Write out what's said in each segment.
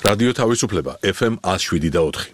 რადიო თავისუფლება FM 107.4.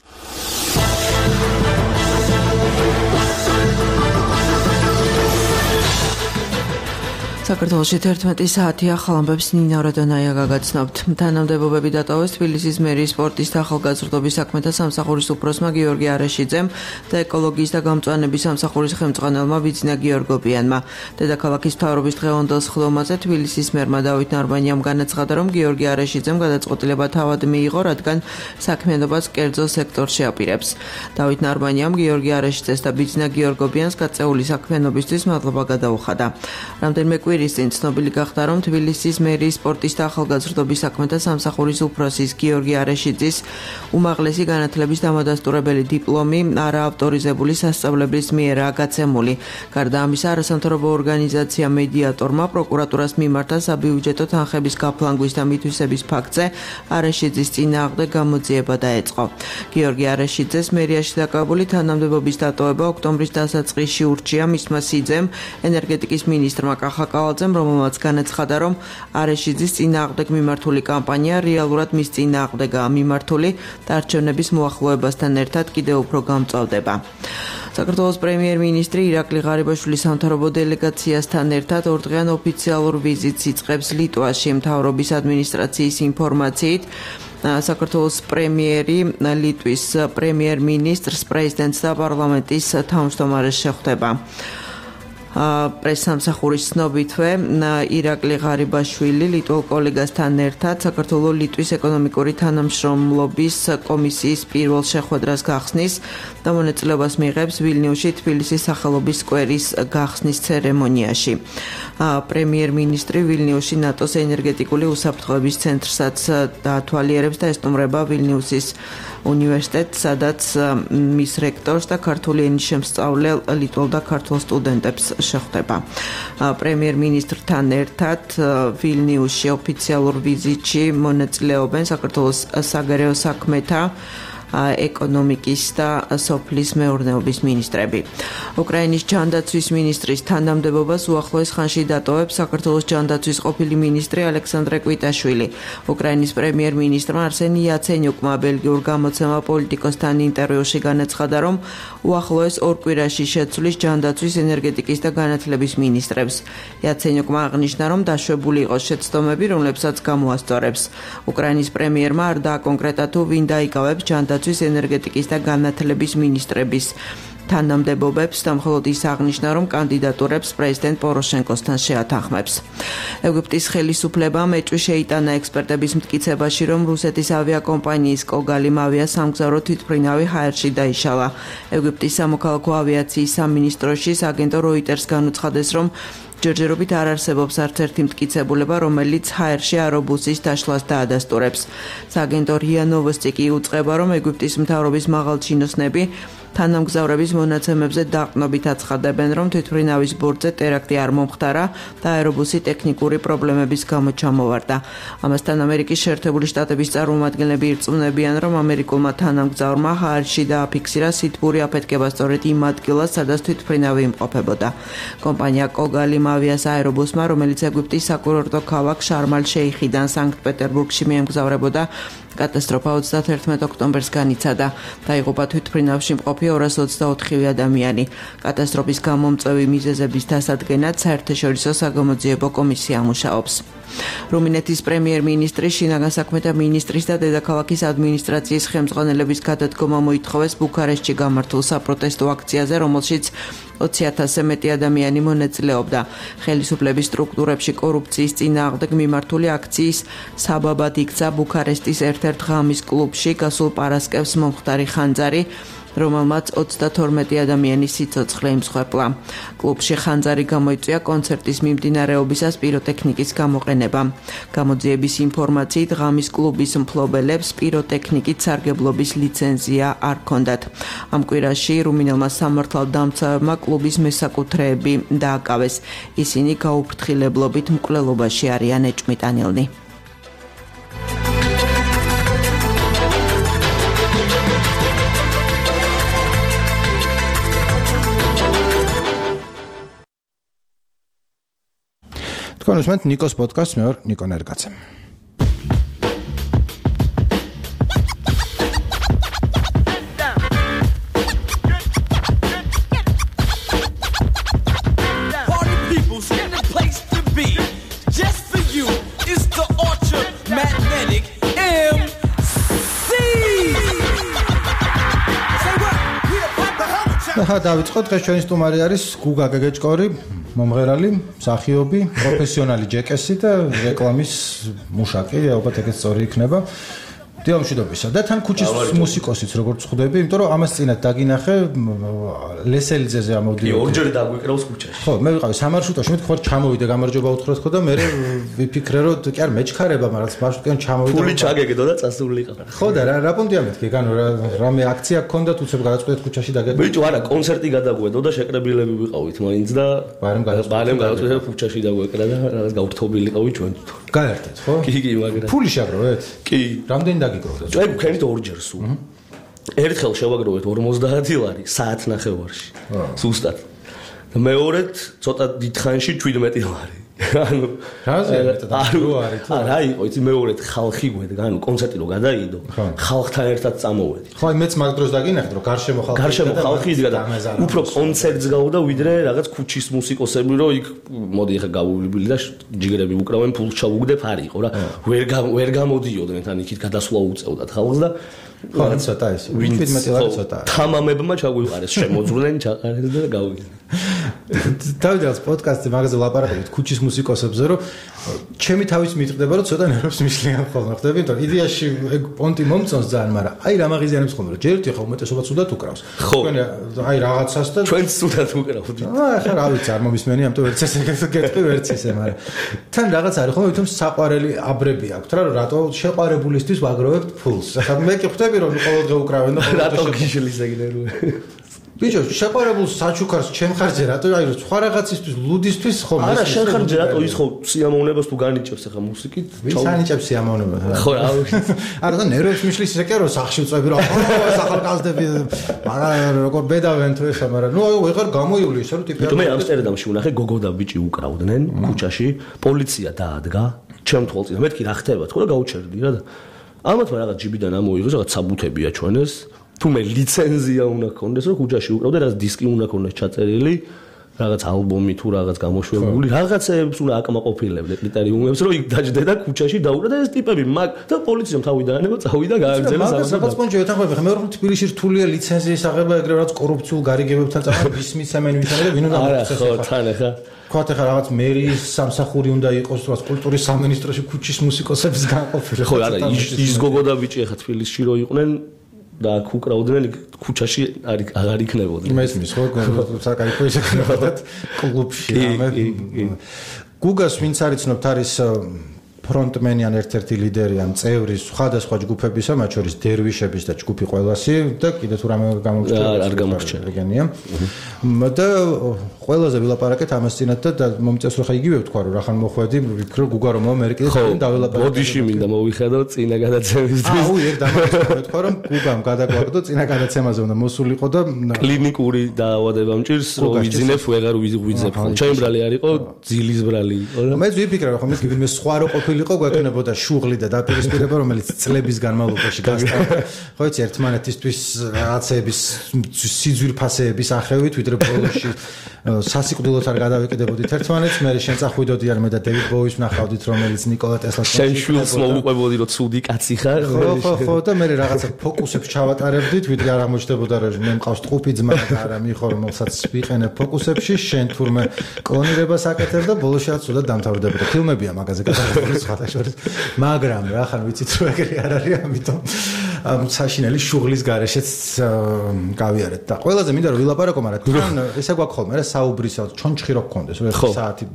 საქართველოში 11 საათია, ხალხებს ნინა როდონაია გაგაცნობთ. თანამდებობები დატოვეს თბილისის მერის სპორტის და ახალგაზრდობის საქმეთა სამსახურის უფროსმა გიორგი არაშიძემ და ეკოლოგიის და გამწვანების სამსახურის ხელმძღვანელმა ვიძინა გიორგობიანმა. დედაქალაქის მთავრობის დღევანდელ სხდომაზე თბილისის მერმა დავით ნარბანიამ განაცხადა, რომ გიორგი არაშიძემ გადაწყვეტილება თავად მიიღო, რადგან საქმიანობას კერძო სექტორში აპირებს. დავით ნარბანიამ გიორგი არაშიძეს და ვიძინა გიორგობიანს გაწეული საქმიანობისთვის მადლობა გადაუხადა. რამდენიმე კვირის წინ ცნობილი გახდა, რომ თბილისის მერის სპორტის და ახალგაზრდობის საქმეთა სამსახურის უფროსის გიორგი არაშიძის უმაღლესი განათლების დამადასტურებელი დიპლომი არაავტორიზებული სასწავლებლის მიერაა გაცემული. გარდა ამისა, არასამთავრობო ორგანიზაცია მედიატორმა პროკურატურას მიმართა საბიუჯეტო თანხების გაფლანგვის და მითვისების ფაქტზე არაშიძის წინააღმდეგ გამოძიება დაეწყო. გიორგი არაშიძეს მერიაში დაკავებული თანამდებობის დატოვება ოქტომბრის დასაწყისში ურჩია მისმა სიძემ, ენერგეტიკის მინისტრმა კახაკავალძემ, რომელმაც განაცხადა, რომ არაშიძის წინააღმდეგ მიმართული კამპანია რეალურად მის წინააღმდეგაა მიმართული და არჩევნების მოახლოებასთან ერთად კიდევ უფრო გამწვავდება. საქართველოს პრემიერ-მინისტრი ირაკლი ღარიბაშვილის სამთავრობო დელეგაციასთან ერთად ორდღიან ოფიციალურ ვიზიტს იწყებს ლიტვაში. მთავრობის ადმინისტრაციის ინფორმაციით, საქართველოს პრემიერი ლიტვის პრემიერ-მინისტრს პრეზიდენტს და პარლამენტის თავმჯდომარეს შეხვდება. პრესსამსახურის ცნობითვე ირაკლი ღარიბაშვილი ლიტველ კოლეგასთან ერთად საქართველოს-ლიტვის ეკონომიკური თანამშრომლობის კომისიის პირველ შეხვედრას გახსნის და მონაწილეობას მიიღებს ვილნიუსში თბილისის სახელობის სკვერის გახსნის ცერემონიაში. პრემიერ-მინისტრი ვილნიუსში ნატოს ენერგეტიკული უსაფრთხოების ცენტრსაც დაათვალიერებს და ესტუმრება ვილნიუსის უნივერსიტეტს, სადაც მის რექტორს და ქართული ენის შემსწავლელ ლიტველ და ქართულ სტუდენტებს შეხვდება. პრემიერ-მინისტრთან ერთად ვილნიუსში ოფიციალურ ვიზიტში მონაწილეობენ საქართველოს საგარეო საქმეთა, ეკონომიკის და სოფლის მეურნეობის მინისტრები. უკრაინის ჯანდაცვის მინისტრის თანამდებობას უახლოეს ხანში დატოვებს საქართველოს ჯანდაცვის ყოფილი მინისტრი ალექსანდრე კვიტაშვილი. უკრაინის პრემიერ-მინისტრმა არსენი იაცენიუკმა ბელგიურ გამოცემა პოლიტიკოსთან ინტერვიუში განაცხადა, რომ უახლოეს ორ კვირაში შეცვლის ჯანდაცვის, ენერგეტიკის და განათლების მინისტრებს. იაცენიუკმა აღნიშნა, რომ დაშვებული იყო შეცდომები, რომლებსაც გამოასწორებს. უკრაინის პრემიერმა არ დააკონკრეტა თუ ვინ დაიკავებს ჯანდაცვის, ენერგეტიკის და განათლების მინისტრების თანამდებობებს და მხოლოდ ის აღნიშნა, რომ კანდიდატურებს პრეზიდენტ პოროშენკოსთან შეათანხმებს. ეგვიპტის ხელისუფლებამ ეჭვი შეიტანა ექსპერტების მტკიცებაში, რომ რუსეთის ავიაკომპანიის კოგალიმ ავიასამგზავრო თვითმფრინავი ჰაერში დაიშალა. ეგვიპტის სამოქალაქო ავიაციის სამინისტროში აგენტო როიტერს განუცხადეს, რომ ჯერჯერობით არ არსებობს არც ერთი მტკიცებულება, რომელიც ჰაერში აერობუსის დაშლას დაადასტურებს. სააგენტო რია ნოვოსტი კი უწყება, რომ ეგვიპტის მთავრობის მაღალჩინოსნები თანამგზავრების მონაცემებზე დაყრდნობით აცხადებენ, რომ თვითმფრინავის ბორტზე ტერაქტი არ მომხდარა და აერობუსი ტექნიკური პრობლემების გამო ჩამოვარდა. ამასთან ამერიკის შეერთებული შტატების წარმომადგენლები ირწმუნებიან, რომ ამერიკულმა თანამგზავრმა ჰაერში დააფიქსირა სითბური აფეთქება სწორედ იმ ადგილას, სადაც თვითმფრინავი იმყოფებოდა. კომპანია კოგალიმ ავიას აერობუსმა, რომელიც ეგვიპტის საკურორტო ქალაქ შარმალ-შეიხიდან სანქტ-პეტერბურგში მიემგზავრებოდა, კატასტროფა 31 ოქტომბერს განიცადა. დაიღუპა თვითმფრინავში მყოფი 224 ადამიანი. კატასტროფის გამომწვევი მიზეზების დასადგენად საერთაშორისო საგამოძიებო კომისია მუშაობს. რუმინეთის პრემიერ-მინისტრი, შინაგან საქმეთა მინისტრის და დედაქალაქის ადმინისტრაციის ხელმძღვანელების გადადგომა მოითხოვეს ბუქარესტში გამართულ საპროტესტო აქციაზე, რომელშიც 20,000-ზე მეტი ადამიანი მონაწილეობდა. ხელისუფლების სტრუქტურებში კორუფციის წინააღმდეგ მიმართული აქციის საბაბად იქცა ბუქარესტის ერთ-ერთ ღამის კლუბში გასულ პარასკევს მომხდარი ხანძარი, რომელმაც 32 ადამიანის სიცოცხლე იმსხვერპლა. კლუბში ხანძარი გამოიწვია კონცერტის მიმდინარეობისას პიროტექნიკის გამოყენებამ. გამოძიების ინფორმაციით, ღამის კლუბის მფლობელებს პიროტექნიკით სარგებლობის ლიცენზია არ ჰქონდათ. ამ კვირაში რუმინელმა სამართალდამცავებმა კლუბის მესაკუთრეები დააკავეს. ისინი გაუფრთხილებლობით მკვლელობაში არიან ეჭვმიტანილნი. თქვენ უსმენთ ნიკოს პოდკასტს, მე ვარ ნიკო ნერგაცე. ხა დავიწყოთ დღეს ჩვენი სტუმარი არის გუგა გეგეჭკორი, მომღერალი, მსახიობი, პროფესიონალი ჯეკესი და რეკლამის მუშაკი, ალბათ ეგეც სწორი იქნება. დიამშვიდობისა და თან ქუჩის მუსიკოსიც როგორც ხვდები, იმიტომ რომ ამას წინათ დაგინახე ლესელიძეზე ამოვდიოდი. ორჯერ დაგვიკრავს ქუჩაში. ხო, მე ვიყავი სამარშრუტოში, მე თქვა ჩამოვიდე, გამარჯობა უთხრათ ხო და მე ვიფიქრე რომ კი არ მეჩქარება, მაგრამ მარშრუტიდან ჩამოვიდე. ფული ჩაგეგდო და წასულიყავ. ხო და რა პონტია მეთქი, განო რამე აქცია გქონდათ უცებ გადაწყვეტეთ ქუჩაში დაგეკეთე. ბიჭო, არა, კონცერტი გადაგვედო და შეკრებილები ვიყავით მაინც და ბარემ გადაწყვეტეთ ქუჩაში დაგვეკრა და რაღაც გავრთობილიყავი ჩვენ თვითონ. გაერთეთ, ხო? კი, მაგრამ ფული შეგროვეთ? კი. რამდენი დაგიგროვეთ? აი, გვქენით ორჯერ სულ. ერთხელ შევაგროვეთ 50 ლარი საათ ნახევარში. სუსტად. და მეორედ ცოტა დიდხანში 17 ლარი. ანუ რაზე მეტად არა იყო იცი მეორედ ხალხი გვედგა ანუ კონცერტი რო გადაიდო ხალხთან ერთად წამოვედი ხო აი მეც მაგ დროს დაგინახეთ რომ გარშემო ხალხი იდგა და უფრო კონცერტს გავდა ვიდრე რაღაც ქუჩის მუსიკოსები რო იქ მოდი ახლა გავუვლიბილი და ჯიგრები უკრავენ ფულს ჩავუგდებ არ იყო რა ვერ გამოდიოდნენ თან იქით გადასვლა უწევდათ ხალხს და ხო ცოტა ეს 17 ლარი ცოტა თამამებმა ჩაგვიყარეს შემოძვრნენ ჩაყარეს და გავიგე დავიდას პოდკასტი მაგაზე ვლაპარაკობთ ქუჩის მუსიკოსებზე რომ ჩემი თავის მიტყდება რომ ცოტა ნერვებს მიშლიან ხოლმე ხდები იმიტომ იდეაში ეგ პონტი მომწონს ძალიან მაგრამ აი რა მაგიზიანებს ხოლმე რომ ჯერ ერთი ხა უმეტესობა ცუდად უკრავს თქვენ აი რაღაცას და ჩვენ ცუდად უკრავთ ახლა რა ვიცი არ მომისმენი ამიტომ ვერც ესე გეტყვი ვერც ისე მაგრამ თან რაღაც არის ხოლმე თუმცა საყვარელი აბრები აქვს რა რომ რატო შეყვარებულისთვის ვაგროვებთ ფულს ახლა მე კი ხვდები რომ ყოველდღე უკრავენ და რატო გიშლის ეგნერუ ბიჭო, შეყვარებულ საჩუქარს ჩემ ხარჯზე რატო აი რომ სხვა რაღაცისთვის ლუდისთვის ხო არა შენ ხარჯზე რატო ის ხო სიამოვნებას თუ განიჭებს ახლა მუსიკით ვის ანიჭებს სიამოვნებას ხო რა არა და ნერვებს მიშლის ისე კი რომ სახში ვწვევი რომ ახალგაზრდები მაგრამ როგორ ბედავენ თუ ესა მაგრამ ნუ ვეღარ გამოივლი ისე რომ ტიპი მე ამსტერდამში ვნახე გოგო და ბიჭი უკრავდნენ ქუჩაში პოლიცია დაადგა ჩემ თვალწინ მეთქი რა ხდება თქო და გაუჩერდი რა და ამათმა რაღაც ჯიბიდან ამოიღეს რაღაც საბუთები აჩვენეს თუმე ლიცენზია უნდა ქონდეს რომ ქუჩაში უკრავდა რაღაც დისკი უნდა ქონდეს ჩაწერილი რაღაც ალბომი თუ რაღაც გამოშვებული რაღაცებს უნდა აკმაყოფილებდნენ კრიტერიუმებს რომ იქ დაждდა და ქუჩაში დაუკრა და ეს ტიპები მაგ და პოლიციამ თავი დაანება წავიდა გააგრძელა რაღაც პონჩი ეთანხმება მე რომ თბილისში რთულია ლიცენზიის აღება ეგრე რაღაც კორუფციულ გარიგებებთან წამოდი ბისმისემენი ვისანა და ვინ უნდა მოხდეს ხო თან ახლა ქვათ ახლა რაღაც მერის სამსახური უნდა იყოს რაღაც კულტურის სამინისტროში ქუჩის მუსიკოსების განყოფილება ხო არა ის გოგო და ბიჭი ახლა თბილისში რო იყვნენ და უკრავდნენ ქუჩაში აღარ იქნებოდნენ იმის ხო საკაიფო ისე ქნებოდათ კლუბში ამე გუგას ვინც არიცნობთ არის ფრონტმენი ან ერთ-ერთი ლიდერი ან წევრი სხვადასხვა ჯგუფებისა მათ შორის დერვიშების და ჯგუფი ყველასი და კიდე თუ რამე გამოგჩნდა არ გამოგჩნდა ეგენია და ყველაზე ვილაპარაკეთ ამას წინათ და მომწევს რომ ხა იგივე ვთქვა რომ რახან მოხვედი ვფიქრო გუგა რომ მე კიდე დავილაპარაკე ბოდიში მინდა მოვიხედო წინა გადაცემის დრო ერთ დამარცხდა ვთქვა რომ გუგამ გადაგვაყდო წინა გადაცემაზე უნდა მოსულიყო და კლინიკური დაავადება მჭირს რომ ვიძინებ ვეღარ ვიძებ ჩემი ბრალი არ იყო ძილის ბრალი იყო და მე ვიფიქრე რომ ხომ მე სხვა რო ყოფილიყო გვექნებოდა შუღლი და დაპირისპირება რომელიც წლების განმავლობაში გასტარდა ხო იცი ერთმანეთისთვის რაღაცების სიძვირფასეების ახევით ვიდრე ბოლოში სასიკვდილოდ არ გადავეკიდებოდით ერთმანეთს მე შენ წახვიდოდიან მე და დევიდ ბოუის ვნახავდით რომელიც ნიკოლა ტესლას შენ შვილს მოუყვებოდი რომ ცუდი კაცი ხარ ხო და მე რაღაცა ფოკუსებს ჩავატარებდით ვიდრე არ ამოჩნდებოდა რომ მე მყავს ტყუპი ძმა და არა მიხო რომელსაც ვიყენებ ფოკუსებში შენ თურმე კლონირებას აკეთებ და ბოლოშიც სულად დამთავრდებოდა ფილმებია მაგაზე გადაღებული სხვათა შორის მაგრამ რა ხან ვიცით რომ ეგრე არ არის ამიტომ საშინელი შუღლის გარეშეც გავიარეთ და ყველაზე მინდა რომ ვილაპარაკო მაგრამ თან ესე გვაქვს ხოლმე რა საუბრისა ჩონჩხი რო გქონდეს რომ ერთი საათი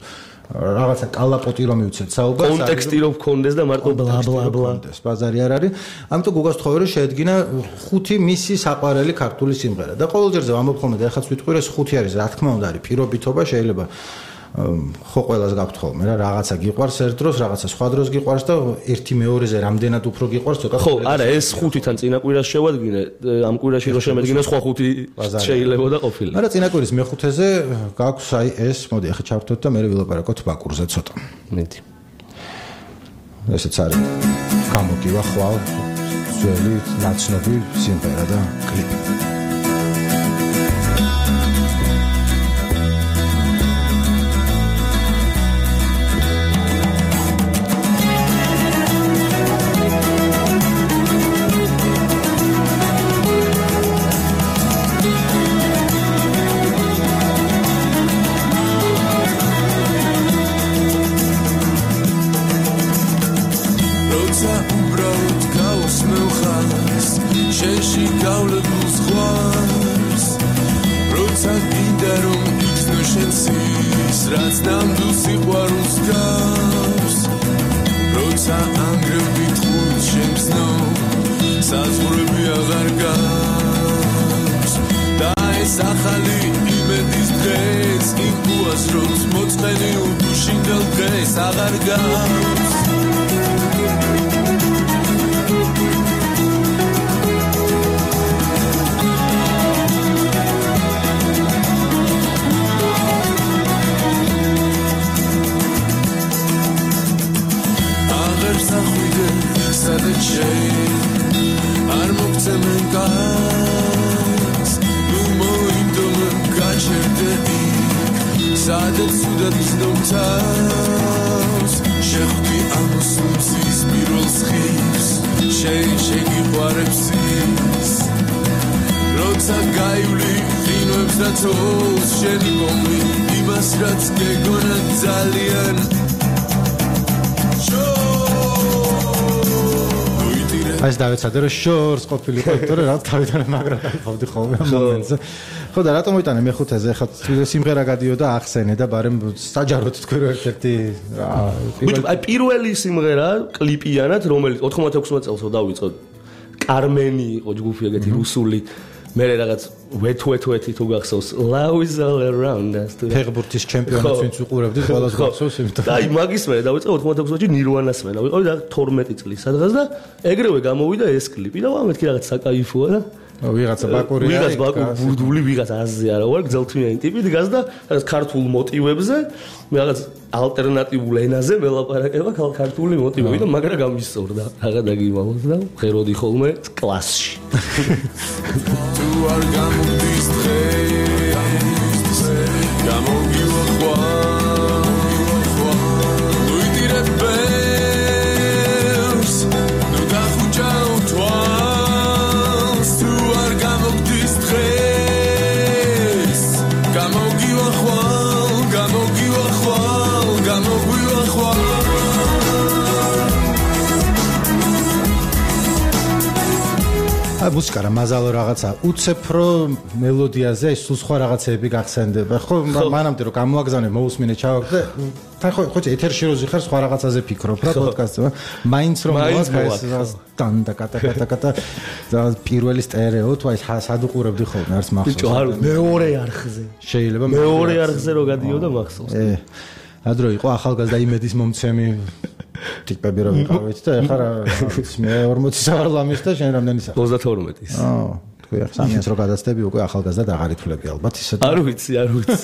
რაღაცა კალაპოტი რომ მივცეთ საუბარს კონტექსტი რომ გქონდეს და მარტო ბლა ბლა ბლა ბაზარი არ არის ამიტომ გუგას თხოვე რომ შეედგინა 5 მისი საყვარელი ქართული სიმღერა და ყოველჯერზე ვამბობ ხოლმე და ეხაც ვიტყვი რომ 5 არის რა თქმა უნდა არის პირობითობა შეიძლება ხო ყველას გაქვთ ხოლმე რა რაღაცა გიყვარს ერთ დროს რაღაცა სხვა დროს გიყვარს და ერთი მეორეზე რამდენად უფრო გიყვარს ცოტა ხო არა ეს 5-თან წინა კვირას შევადგინე ამ კვირაში რო შემედგინე სხვა 5 შეიძლება და ყოფილი არა წინა კვირის მეხუთეზე გაქვს აი ეს მოდი ახლა ჩავთოთ და მე ვილაპარაკოთ ბაკურზე ცოტა მეტი ესეც არის გამოგივა ხვალ ძველი ნაცნობი სიმღერა და კლიპი რაც ნამდვილ სიყვარულს გავს როცა ანგრევდი თხულს შემცნო საზღვრები აღარ გავს და ეს ახალი იმედის დღეს იმ უასრობს მოწყენი უდუშინდელ დღეს აღარ გავს სადაც არ მოგცემენ გას ნუ მოინდომენ გაჩერდე სადაც სუდად ისნობთავს შეხვდი ამოსულს პირველს ხილს შეგიყვარებს ის როცა გაივლი ყინვებს და თოვლს შენი მომი იმას რაც გეგონა ძალიან ეს დავეცადე რომ შორს ყოფილიყო ექტორი რა თავიდან მაგრა გაიფავდი ხოლმე ამ მომენტზე ხო და რატომ მოიტანე მეხუთეზე ხა სიმღერა გადიოდა ახსენე და ბარემ საჯაროდ თქვი რომ ერთ-ერთი აი პირველი სიმღერა კლიპიანად რომელიც 96 წელს დავიწყო კარმენი იყო ჯგუფი ეგეთი რუსული მე რაღაც ვეთვეთვეთი თუ გახსოვს Love is all around us ფეხბურთის ჩემპიონატს ვინც უყურებდით ყველას გახსოვს იმიტომ და აი მაგის მე დავიწყე 96 წელს ნირვანას მე დავიყავი და 12 წლის სადღაც და ეგრევე გამოვიდა ეს კლიპი და მეთქი რაღაც საკაიფოა და ვიღაცა ბაკურია ვიღაც ბაკურ ბურდული ვიღაც აზზე არა ვარ გძელთვიანი ტიპი დგას და რაღაც ქართულ მოტივებზე მე რაღაც ალტერნატიულ ენაზე ველაპარაკება ქართული მოტივები და მაგრა გამისწორდა რაღა დაგიმალოთ და ხეროდი ხოლმე კლასში თუ არ გამომდის დღეს გამოგივა ვიდირებ ბელს ნუ დახუჭავ თვალს თუ არ გამომდის დღეს გამოგივა აი მუსიკა რა მაზალო რაღაცა უცეფრო მელოდიაზე ის სულ სხვა რაღაცეები გახსენდება ხო მანამდე რომ გამოაგზავნე მოусმინე ჩავაგდე თან ხო ეთერში რო ზიხარ სხვა რაღაცაზე ფიქრობ რა პოდკასტზე მაინც რომ მოაქვს დანდა კატა და პირველი სტერეო თუ აი სად უყურებდი ხოლმე არც მახსოვს ბიჭო არ მეორე არხზე შეიძლება მეორე არხზე რო გადიოდა მახსოვს ადრო იყო ახალგაზრდა იმედის მომცემი ტიპები რომ ვიყავით და ეხლა რა მე 40 სავარლამის და შენ რამდენი საქმე 32-ის თქვი ახლა სამიანს რო გადაცდები უკვე ახალგაზრდა აღარ ითვლები ალბათ ისე არ ვიცი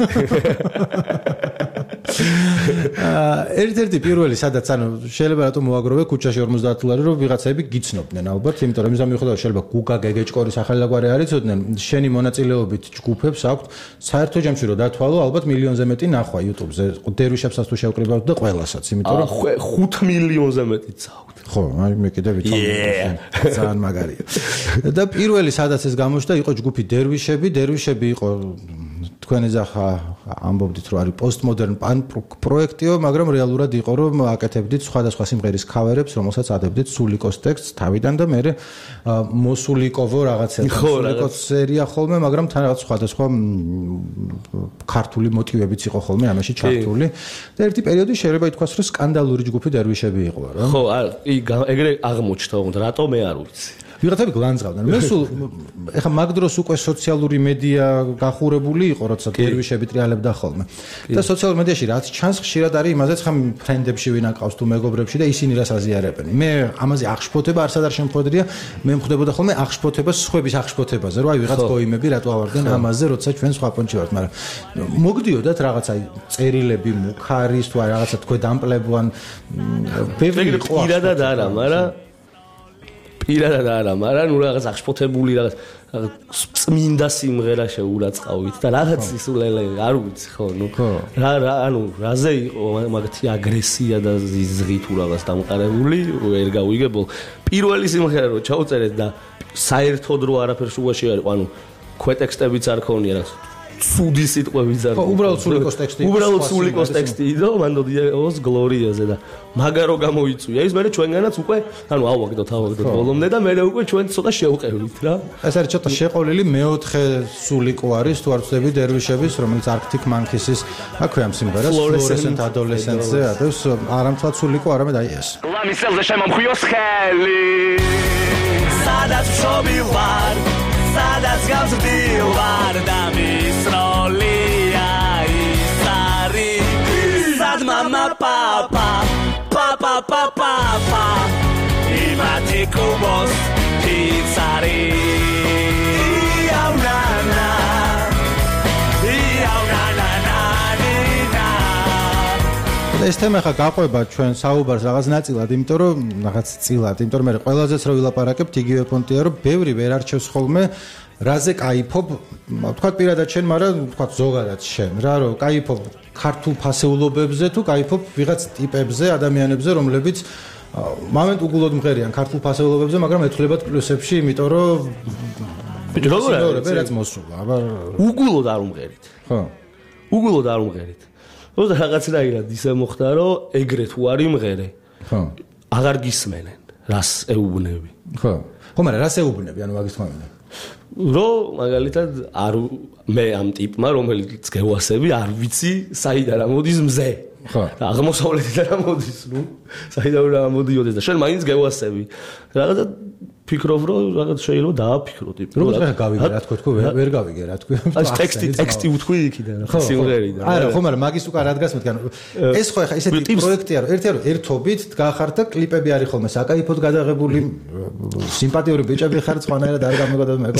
ერთ-ერთი პირველი სადაც ანუ შეიძლება რატომ მოაგროვე ქუჩაში 50 დოლარი რომ ვიღაცები გიცნობდნენ ალბათ იმიტომ რომ იმის მიუხედავად შეიძლება გუგა გეგეჭკორის ახალგვარი არიცოდნენ შენი მონაწილეობით ჯგუფებს აქვთ საერთო ჯამში რომ დათვალო ალბათ მილიონზე მეტი ნახვა YouTube-ზე დერვიშებსაც თუ შევკრიბავთ და ყველასაც იმიტომ რომ 5 მილიონზე მეტი წავთ ხო აი მე კიდე ვიცი ძალიან მაგარია და პირველი სადაც ეს გამოჩნდა იყო ჯგუფი დერვიშები იყო თქვენ ეძახა ამბობდით რომ არის პოსტმოდერნ პროექტიო მაგრამ რეალურად იყო რომ აკეთებდით სხვადასხვა სიმღერის ქავერებს რომელსაც ადებდით სულიკოს ტექსტს თავიდან და მე მოსულიკოვო რაღაცა სულიკოს სერია ხოლმე მაგრამ თან რაღაც სხვადასხვა ქართული მოტივებიც იყო ხოლმე ამაში ჩართული და ერთი პერიოდი შეიძლება ითქვას რომ სკანდალური ჯგუფი დერვიშები იყო რა ხო ეგრე აღმოჩნდა თქო რატო მე არ ვიცი ვიღაცები გლანძღავდნენ. მე სულ ეხა მაგ დროს უკვე სოციალური მედია გახურებული იყო, როცა დერვიშები ტრიალებდა ხოლმე. და სოციალურ მედიაში რაც ჩანს ხშირად არის იმაზეც ხამ ფრენდებში ვინ აკავს თუ მეგობრებში და ისინი რას აზიარებენ. მე ამაზე აღშფოთება არც არ შემხვედრია, მე მხვდებოდა ხოლმე აღშფოთება სხვების აღშფოთებაზე, რომ აი ვიღაც გოიმები რატო ავარდნენ ამაზე, როცა ჩვენ სხვა პონჩი ვართ, მაგრამ მოგდიოდათ რაღაცა წერილები, მუქარის თუ აი რაღაცა თქვენ დამპლებიან ბევრი ყო. პირადად არა, მაგრამ პირადად არა, მაგრამ ნუ რაღაც აღშფოთებული რაღაც წმინდა სიმღერა შეურაცხავით და რაღაც ისულელე არ ვიცი ხო ნუ რა ანუ რაზე იყო მაგათი აგრესია და ზიზღი თუ რაღაც დამყარებული ვერ გავიგებო პირველი სიმღერა რო ჩაუწერეთ და საერთოდ რო არაფერს უაში არ იყო ანუ ქვეტექსტებიც არ ქონია რაღაც ცუდი სიტყვები ზარდა. ხო, უბრალოდ სულიკოს ტექსტი. უბრალოდ სულიკოს ტექსტი და მან დოდიოს გლორიაზე და მაგარო გამოიწვია. ის მე ჩვენგანაც უკვე ანუ ავაგდოთ ბოლომდე და მე უკვე ჩვენ ცოტა შევყევით რა. ეს არის ცოტა შეყოლილი მეოთხე სულიკო არის თუ არ ვწდები დერვიშების, რომელიც Arctic Monkeys-ის აქვე ამ სიმღერას Fluorescent Adolescence-ზე ადევს არამთლად სულიკო, არამედ აი ეს. ლამისელზე შემომხვიოს ხელი. სადაც შობი ვარ, სადაც გავზრდილ ვარ და მის როლია ის არის. სად მამა პაპა, პაპა პაპა პაპა იმათი კუბოს პიცარი. იავნანა ეს თემა ხა გაყვება ჩვენ საუბარს რაღაც ნაწილად, იმიტომ რომ რაღაც წილად, იმიტომ რომ მე ყველაზე რო ვილაპარაკებთ იგივე პონტია, რომ ბევრი ვერ არჩევს ხოლმე რაზე кайფობ, თქვა პირადად შენ, მაგრამ თქვა ზოგადად შენ, რა რომ кайფობ ქართულ ფასეულობებზე თუ кайფობ ვიღაც ტიპებზე, ადამიანებზე, რომლებიც მომენტ უგულოდ მღერიან ქართულ ფასეულობებზე, მაგრამ ეთვლებათ პლუსებში, იმიტომ რომ ბიჭო როგორ არის რაც მოსულა, აბა უგულოდ არ უმღერით. ხო. უგულოდ არ უმღერით. როცა რაღაცნაირად ისე მოხდა, რომ ეგრე თუ არ იმღერე, ხო. აღარ გისმენენ, რას ეუბნები. ხო. ხო, მაგრამ რას ეუბნები, ანუ მაგის თქმა უნდა. რომ მაგალითად არ მე ამ ტიპმა, რომელიც გევასები, არ ვიცი, საიდან ამოდის მზე. ხო. აღმოსავლეთიდან ამოდის, ნუ, საიდან უნდა ამოდიოდეს და შენ მაინც გევასები. რაღაცა ფიქრობ, რომ რაღაც შეიძლება დააფიქრო ტიპი. როგორ გავიგე რა თქვა, ვერ გავიგე რა თქვა. ეს ტექსტი უთქვი იქიდან, ხო, სიმღერიდან. არა, ხო, მაგრამ მაგის უკან რა დგას მეთქი, ანუ ეს ხო ეხა ესეთი პროექტია, რომ ერთია რომ ერთობით დგახართ და კლიპები არის ხოლმე საკაიფოდ გადაღებული, სიმპათიური ბიჭები ხართ, სხვანაირად არ გამოგადოთ მე.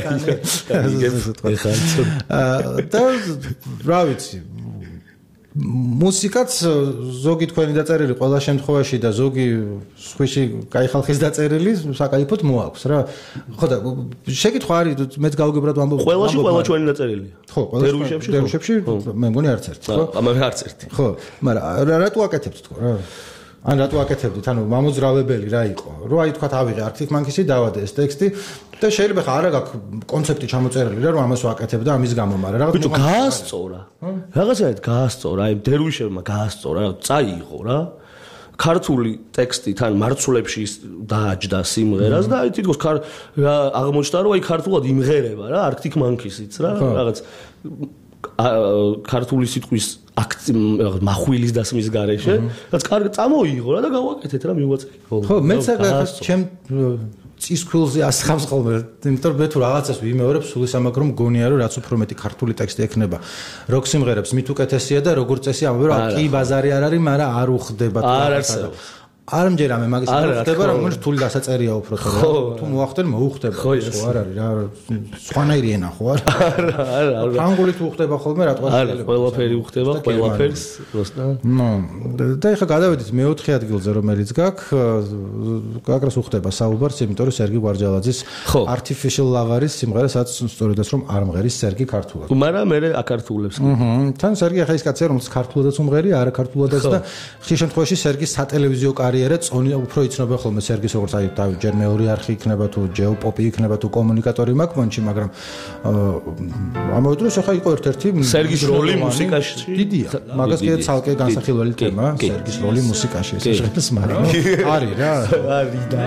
და რა ვიცი, მუსიკაც ზოგი თქვენი დაწერილი ყველა შემთხვევაში და ზოგი სხვისი კაი ხალხის დაწერილი საკაიფოდ მოაქვს რა. ხო და შეკითხვა არის მეც გავგებრად ვამბობ. ყველაში ყველა ჩვენი დაწერილია. ხო, დერვიშებში მე მგონი არც ერთი, ხო? ამაზე არც ერთი. ხო, მაგრამ რატო აკეთებთ თქო რა? ან რატო აკეთებდით? ანუ მამოძრავებელი რა იყო? რო აი თქვა ავიღე Arctic Monkeys-ი დავადე ეს ტექსტი და შეიძლება ხა არა გაქვს კონცეფტი ჩამოწერილი რა რომ ამას ვაკეთებ და ამის გამო, მაგრამ რაღაც ბიჭო გაასწორა. რაღაცაა გაასწორა, აი დერვიშებმა გაასწორა, წაიღო რა. ქართული ტექსტი თან მარცვლებში დააჯდა სიმღერას და აი თითქოს აღმოჩნდა რომ აი ქართულად იმღერება რა Arctic Monkeys-იც რა რაღაც ქართული სიტყვის მახვილის დასმის გარეშე, რაც კარგი წამოიღო რა და გავაკეთეთ რა მივაწე. ხო, მეც ჩემ წისქვილზე ასხამს ხოლმე, იმიტომ რომ მე თუ რაღაცას ვიმეორებ, სულ ისამაგრო მგონია რომ რაც უფრო მეტი ქართული ტექსტი ექნება, როკ სიმღერებს მით უკეთესია და როგორც წესი ამბობ რომ კი ბაზარი არ არის, მაგრამ არ უხდება თუ არ მჯერამე მაგის არ ხდება რომ რთული დასაწერია უფრო თუ მოახდენ მოუხდება ხო არ არის რა სხვანაირი ენა ხო არა ფრანგული თუ უხდება ხოლმე რატო არა ყველაფერი უხდება ყველაფერს პროსტა და ეხლა გადავედით მეოთხე ადგილზე რომელიც გაქვს უხდება საუბარს იმიტომ რომ სერგი გვარჯალაძის Artificial Love არის სიმღერა სადაც სწორედაც რომ არ მღერის სერგი ქართულად მაგრამ მე აკართულებს თან სერგი ახლა ის კაცია რომელიც ქართულადაც უმღერია არა ქართულადაც და ხშირ შემთხვევაში სერგის სატელევიზიო კარიერა წონი უფრო იცნობა ხოლმე სერგის როგორც აი ჯერ მეორე არხი იქნება თუ ჯეოპოპი იქნება თუ კომუნიკატორი მაკმონჩი მაგრამ ამავე დროს ახლა იყო ერთ-ერთი სერგის როლი მუსიკაში დიდია მაგას კიდე ცალკე განსახილველი თემა სერგის როლი მუსიკაში ეს ჟღერს მაგრამ არის რა არის და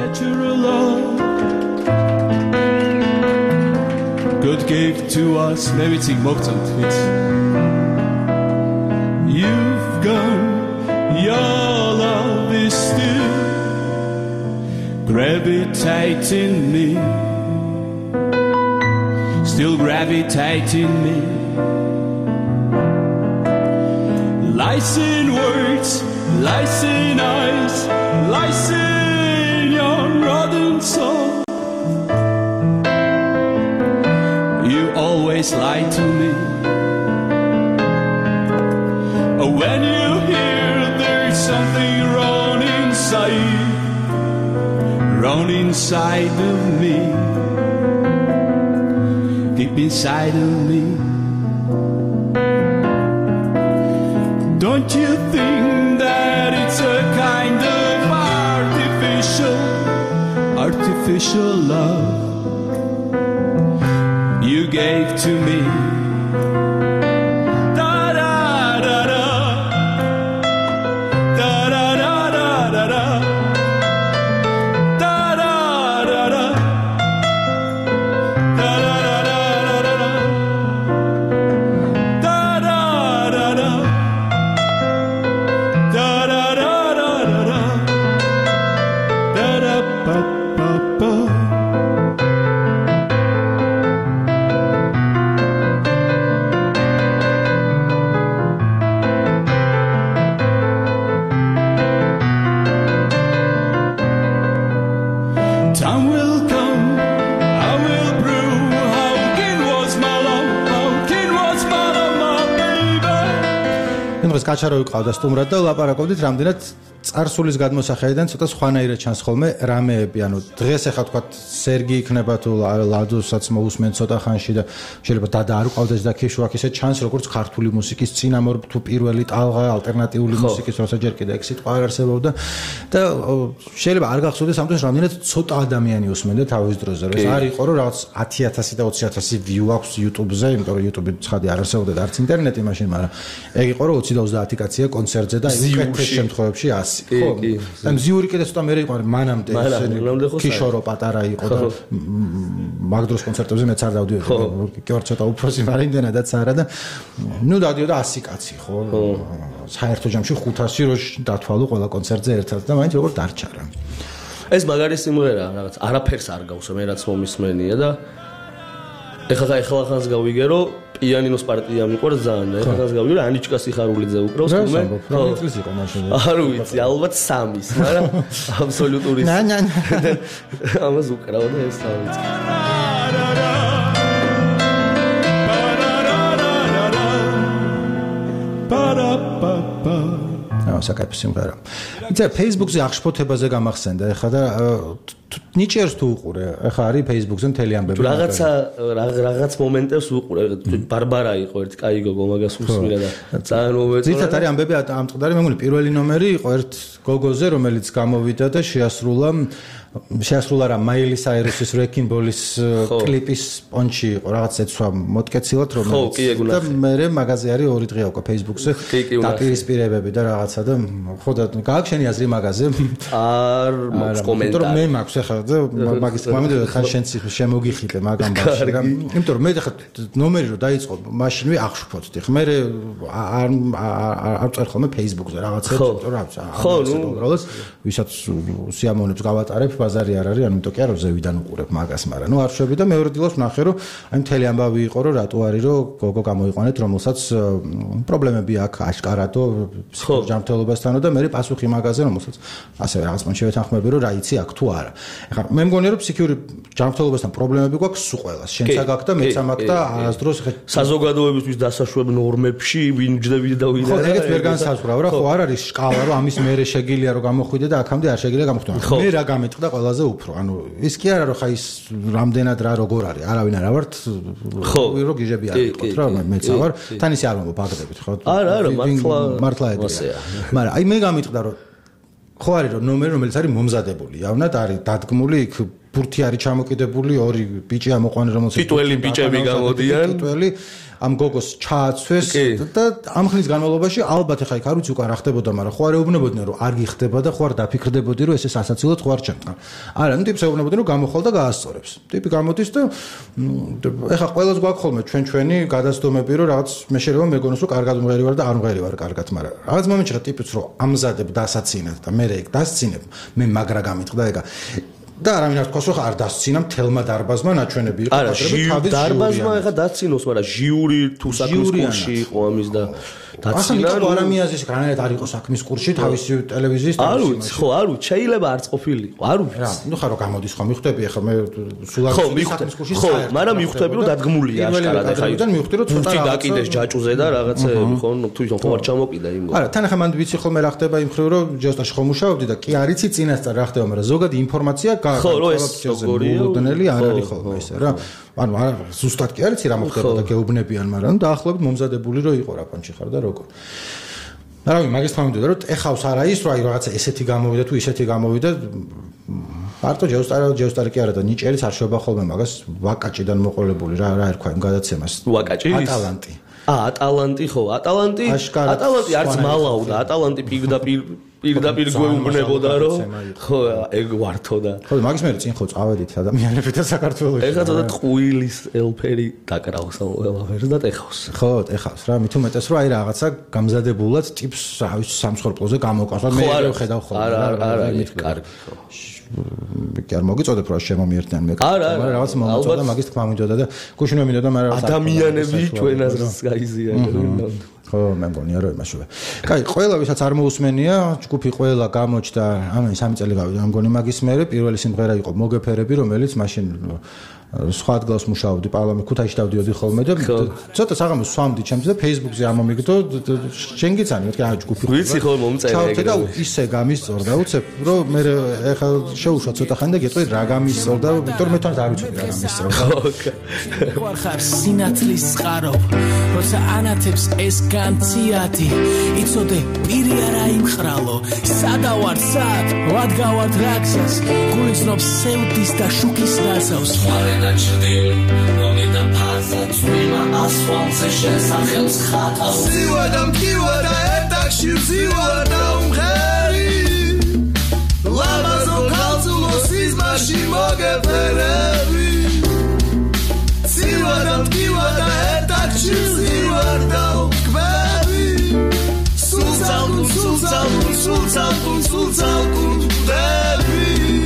God gave to us მე ვიცი მოგწონთ ვიცი You've gone your love is still gravitating me still gravitating me lies in words lies in eyes lies in your rotten soul you always lie to me when you hear there's something wrong inside of me deep inside of me don't you think that it's a kind of artificial love you gave to me იმ დღეს კაჩარო ვიყავდა სტუმრად და ლაპარაკობდით რამდენად წარსულის გადმოსახედიდან ცოტა სხვანაირად ჩანს ხოლმე რამეები, ანუ დღეს ახლა თქვა სერგი იქნება თუ ლადოსაც მოусმენ ცოტა ხანში და შეიძლება დადა არ ყავდეს და ქიშვაკ ისე ჩანს როგორც ქართული მუსიკის წინამორ თუ პირველი ტალღა ალტერნატიული მუსიკის როცა ჯერ კიდე ეგ სიტყვა არ არსებობდა და შეიძლება არ გახსოვდეს ამდენს რამდენად ცოტა ადამიანი უსმენდა თავის დროზე რომ ეს არ იყო რომ რაღაც 10000 და 20000 view აქვს YouTube-ზე, იმიტომ რომ YouTube-ი ცხადი არ არსებობდა და არც ინტერნეტი მაშინ, მაგრამ ეგ იყო რომ 20 და 30 კაცია კონცერტზე და უკეთეს შემთხვევებში 100 ხო, და მზიური კიდე ცოტა მე იყო მანამდე ქიშორო პატარა იყო და მაგ დროს კონცერტებზე მეც არ დავდიოდი კი ვარ ცოტა უფროსი მაგრამ იმდენადაც არა და ნუ დავდიოდა 100 კაცი ხო საერთო ჯამში 500 რო დათვალო ყველა კონცერტზე ერთად და მაინც როგორ დარჩა რა ეს მაგარი სიმღერაა რაღაც არაფერს არ გავს მე რაც მომისმენია და ეხლა ხანს გავიგერო პიანინოს პარტია მიყვარს ძალიან და ეხლა ხანს გავიგერო ანიჩკა სიხარულიძე უკრავს თუმე რა წლის იყო მაშინ არ ვიცი ალბათ 3-ის მაგრამ აბსოლუტური ამას უკრავდა ეს თავიც საკაიფო სიმღერა. იცი Facebook-ზე აღშფოთებაზე გამახსენდა ეხლა და ნიჭერს თუ უყურე. ეხლა არის Facebook-ზე მთელი ამბები. რაღაც მომენტებს უყურე. ბარბარა იყო ერთი კაი გოგო მაგას უსმირა და ძალიან მომეწონა. ზუსტად არის ამბები ამ წყდარი მე მგონი პირველი ნომერი იყო ერთ გოგოზე რომელიც გამოვიდა და შეასრულა რა მაილი საირუსის Wrecking Ball-ის კლიპის პონჩი იყო რაღაც ეცვა მოტკეცილად რომელიც და მე მაგაზე არის 2 დღე უკვე Facebook-ზე დაპირისპირებები და რაღაცა და ხო და გააგშენი აზრი მაგაზე არ მაქვს კომენტარი მე მაქვს ახლა და მაგის მომენტი ხან შენც შემოგიხიტე მაგ ამბავში რა იმიტომ რომ მე ახლა ნომერი რო დაიწყო მაშინვე აღშფოთდი ხმე არ წერ ხოლმე Facebook-ზე რაღაცა იმიტომ რა ხო ნუ ვისაც სიამოვნებს გავატარებ ბაზარი არ არის, ანუ იმიტომ კი არ ზევიდან უყურებ მაგას, მაგრამ ნუ არ შვები და მეორე დილას ვნახე რომ აი მთელი ამბავი იყო რომ რატო არის რომ გოგო გამოიყვანეთ რომელსაც პრობლემები აქვს აშკარადო ფსიქოლოგიურ ჯანმრთელობასთან და მე პასუხი მაგაზე რომელსაც ასევე რაღაც მომენტში შევეთანხმები რომ რა იცი აქ თუ არა. ეხლა მე მგონია რომ ფსიქიური ჯანმრთელობასთან პრობლემები გვაქვს სულ ყველას. შენც აქვს და მეც აქვს და არასდროს საზოგადოებისთვის დასაშვებ ნორმებში ვინ ჯდები და ვინ არა. ხო, ეგეც ვერ განსაზღვრავ რა, ხო არ არის შკალა რომ ამის მერე შეგიძლია რომ გამოხვიდე და აქამდე არ შეგიძლია გამოხვიდე. მე რა გამეთყდა ყველაზე უფრო. ანუ ის კი არა რომ ხა ის რამდენად რა როგორ არის. არავინ არა ვართ. ხო, რომ გიჟები არ იყოთ რა, მეც ვარ. თან ისე არ მომბო ფაქტებით, ხო? არა, მართლა ეგრეა. მაგრამ აი მე გამეთყდა რომ ხო არის რომ ნომერი რომელიც არის მომზადებული, იავნად არის დადგმული იქ ბურთი არის ჩამოკიდებული, 2 ბიჭი ამოყვანე რომელსაც ტიტველი ბიჭები გამოდიან. ტიტველი ამ გოგოს ჩააცვეს და ამ ხნის განმავლობაში ალბათ ახლა იქ არ ვიცი უკან რა ხდებოდა, მაგრამ ხო არ ეუბნებოდნენ რომ არ გიხდება და ხო არ დაფიქრდებოდი რომ ესე სასაცილოდ ხო არ ჩემთან. არა, ნუ ტიპს ეუბნებოდნენ რომ გამოხვალ და გაასწორებს. ტიპი გამოდის და ეხლა ყველას გვაქვს ხოლმე ჩვენი გადაცდომები რომ რაღაც მე შეიძლება მეგონოს რომ კარგად მღერი ვარ და არ მღერი ვარ კარგად, მაგრამ რაღაც მომენტში რა ტიპიც რომ ამზადებ დასაცინად და მე ეგ დასცინებ, მე მაგრა გამიტყდა ეგა და არავინ არ თქოს რომ არ დასცინა მთელმა დარბაზმა ნაჩვენები იყო თავის დარბაზმა ეხა დაცინოს მაგრამ ჟიური თუ საქმის კურსი იყო ამის და დაცინა არამიაზის გრანაით არ იყო საქმის კურსი თავისი ტელევიზიის არ ვიცი ხო არ ვიცი შეიძლება არც ყოფილიყო არ ვიცი ნუ ხარო გამოდის ხო მიხვდები ეხა მე სულ არ საქმის კურსი ხო მაგრამ მიხვდები რომ დადგმულია აშკარად ეხა იდან მიხვდი რომ ცოტა დაკიდეს ჯაჭუზე და რაღაცეები ხო თვითონ ხო არ ჩამოკიდა იმ არა თან ახლა მანდ ვიცი ხოლმე რა ხდება იმ ხრივ რომ ჯოსტაში ხომ მუშაობდი და კი არიცი წინასწარ რა ხდება მაგრამ ზოგადი ინფორმაცია ხო რო ეს როგორია მოდნელი არ არის ხოლმე ესე რა ანუ არა ზუსტად კი არიცი რა მოხდება და გეუბნებიან მაგრამ დაახლოებით მომზადებული რო იყო რა პანჩი ხარ და როგორ არავინ მაგის თქმა უნდა რომ ეხავს არა ის რომ აი რაღაცა ესეთი გამოვიდა თუ ისეთი გამოვიდა მარტო ჯეოსტარი კი არა და ნიჭერიც არ შეობა ხოლმე მაგას ვაკაჭიდან მოყოლებული რა ერქვა იმ გადაცემას ვაკაჭი ატალანტი ატალანტი ხო ატალანტი არც მალავდა ატალანტი პირდაპირ გვეუბნებოდა რომ ხო ეგ ვართო და ხო მაგის მე წინ ხო წავედით ადამიანები და საქართველოში ეხლა ცოტა ტყუილის ელფერი დაკრავს ყველაფერს და ტეხავს ხო ტეხავს რა მით უმეტეს რომ აი რაღაცა გამზადებულად ტიპს რა ვიცი სამსხორპლოზე გამოყავს მე ხედავ ხოლმე არა მით კარგი კი არ მოგიწოდებ რა შემომიერდნენ მე მაგრამ რაღაც მომწოდა მაგის თქმა მინდოდა და გუშინ მე მინდოდა მაგრამ ადამიანები ჩვენას გაიზიანებენ ხო მე მგონია რომ იმაშოვე. კაი, ყველა ვისაც არ მოусმენია, ჯგუფი ყველა გამოჩნდა, ამან 3 წელი გავიდა, მე მგონი მაგის მერე პირველი სიმღერა იყო მოგეფერები, რომელიც მაშინ სხვა ადგილას მუშაობდი პარლამენტ ქუთაისში დავდიოდი ხოლმე და ცოტა საღამოს swamdi ჩემს და Facebook-ზე ამომიგდო შენ გიცანი მეთქი აი ჯგუფი ვიცი ხოლმე მომწერე ეგრე და ისე გამისწორდა უცებ რომ მე ეხლა შეუშვა ცოტა ხანი და გეტყვი რა გამისწორდა იმიტომ მე თან არ ვიცოდი რა გამისწორდა ხარ სინათლის წყარო როცა ანათებს ეს განციათი იცოდე პირი არა იმხრალო სადავარ სად ვადგავართ რაქსას გულისნობს სევდის და შუქის ნაზავს ჩრდილ რომინა ფაზა წვიმა ასფალტზე შესახელს ხატავს ზივა და მკივა და ერთაკში ზივა და უმღერი ლამაზო ქალწულო სიზმაში მოგეფერები ზივა და მკივა და ერთაკში ზივა და უმღერი სულცალკუნ დები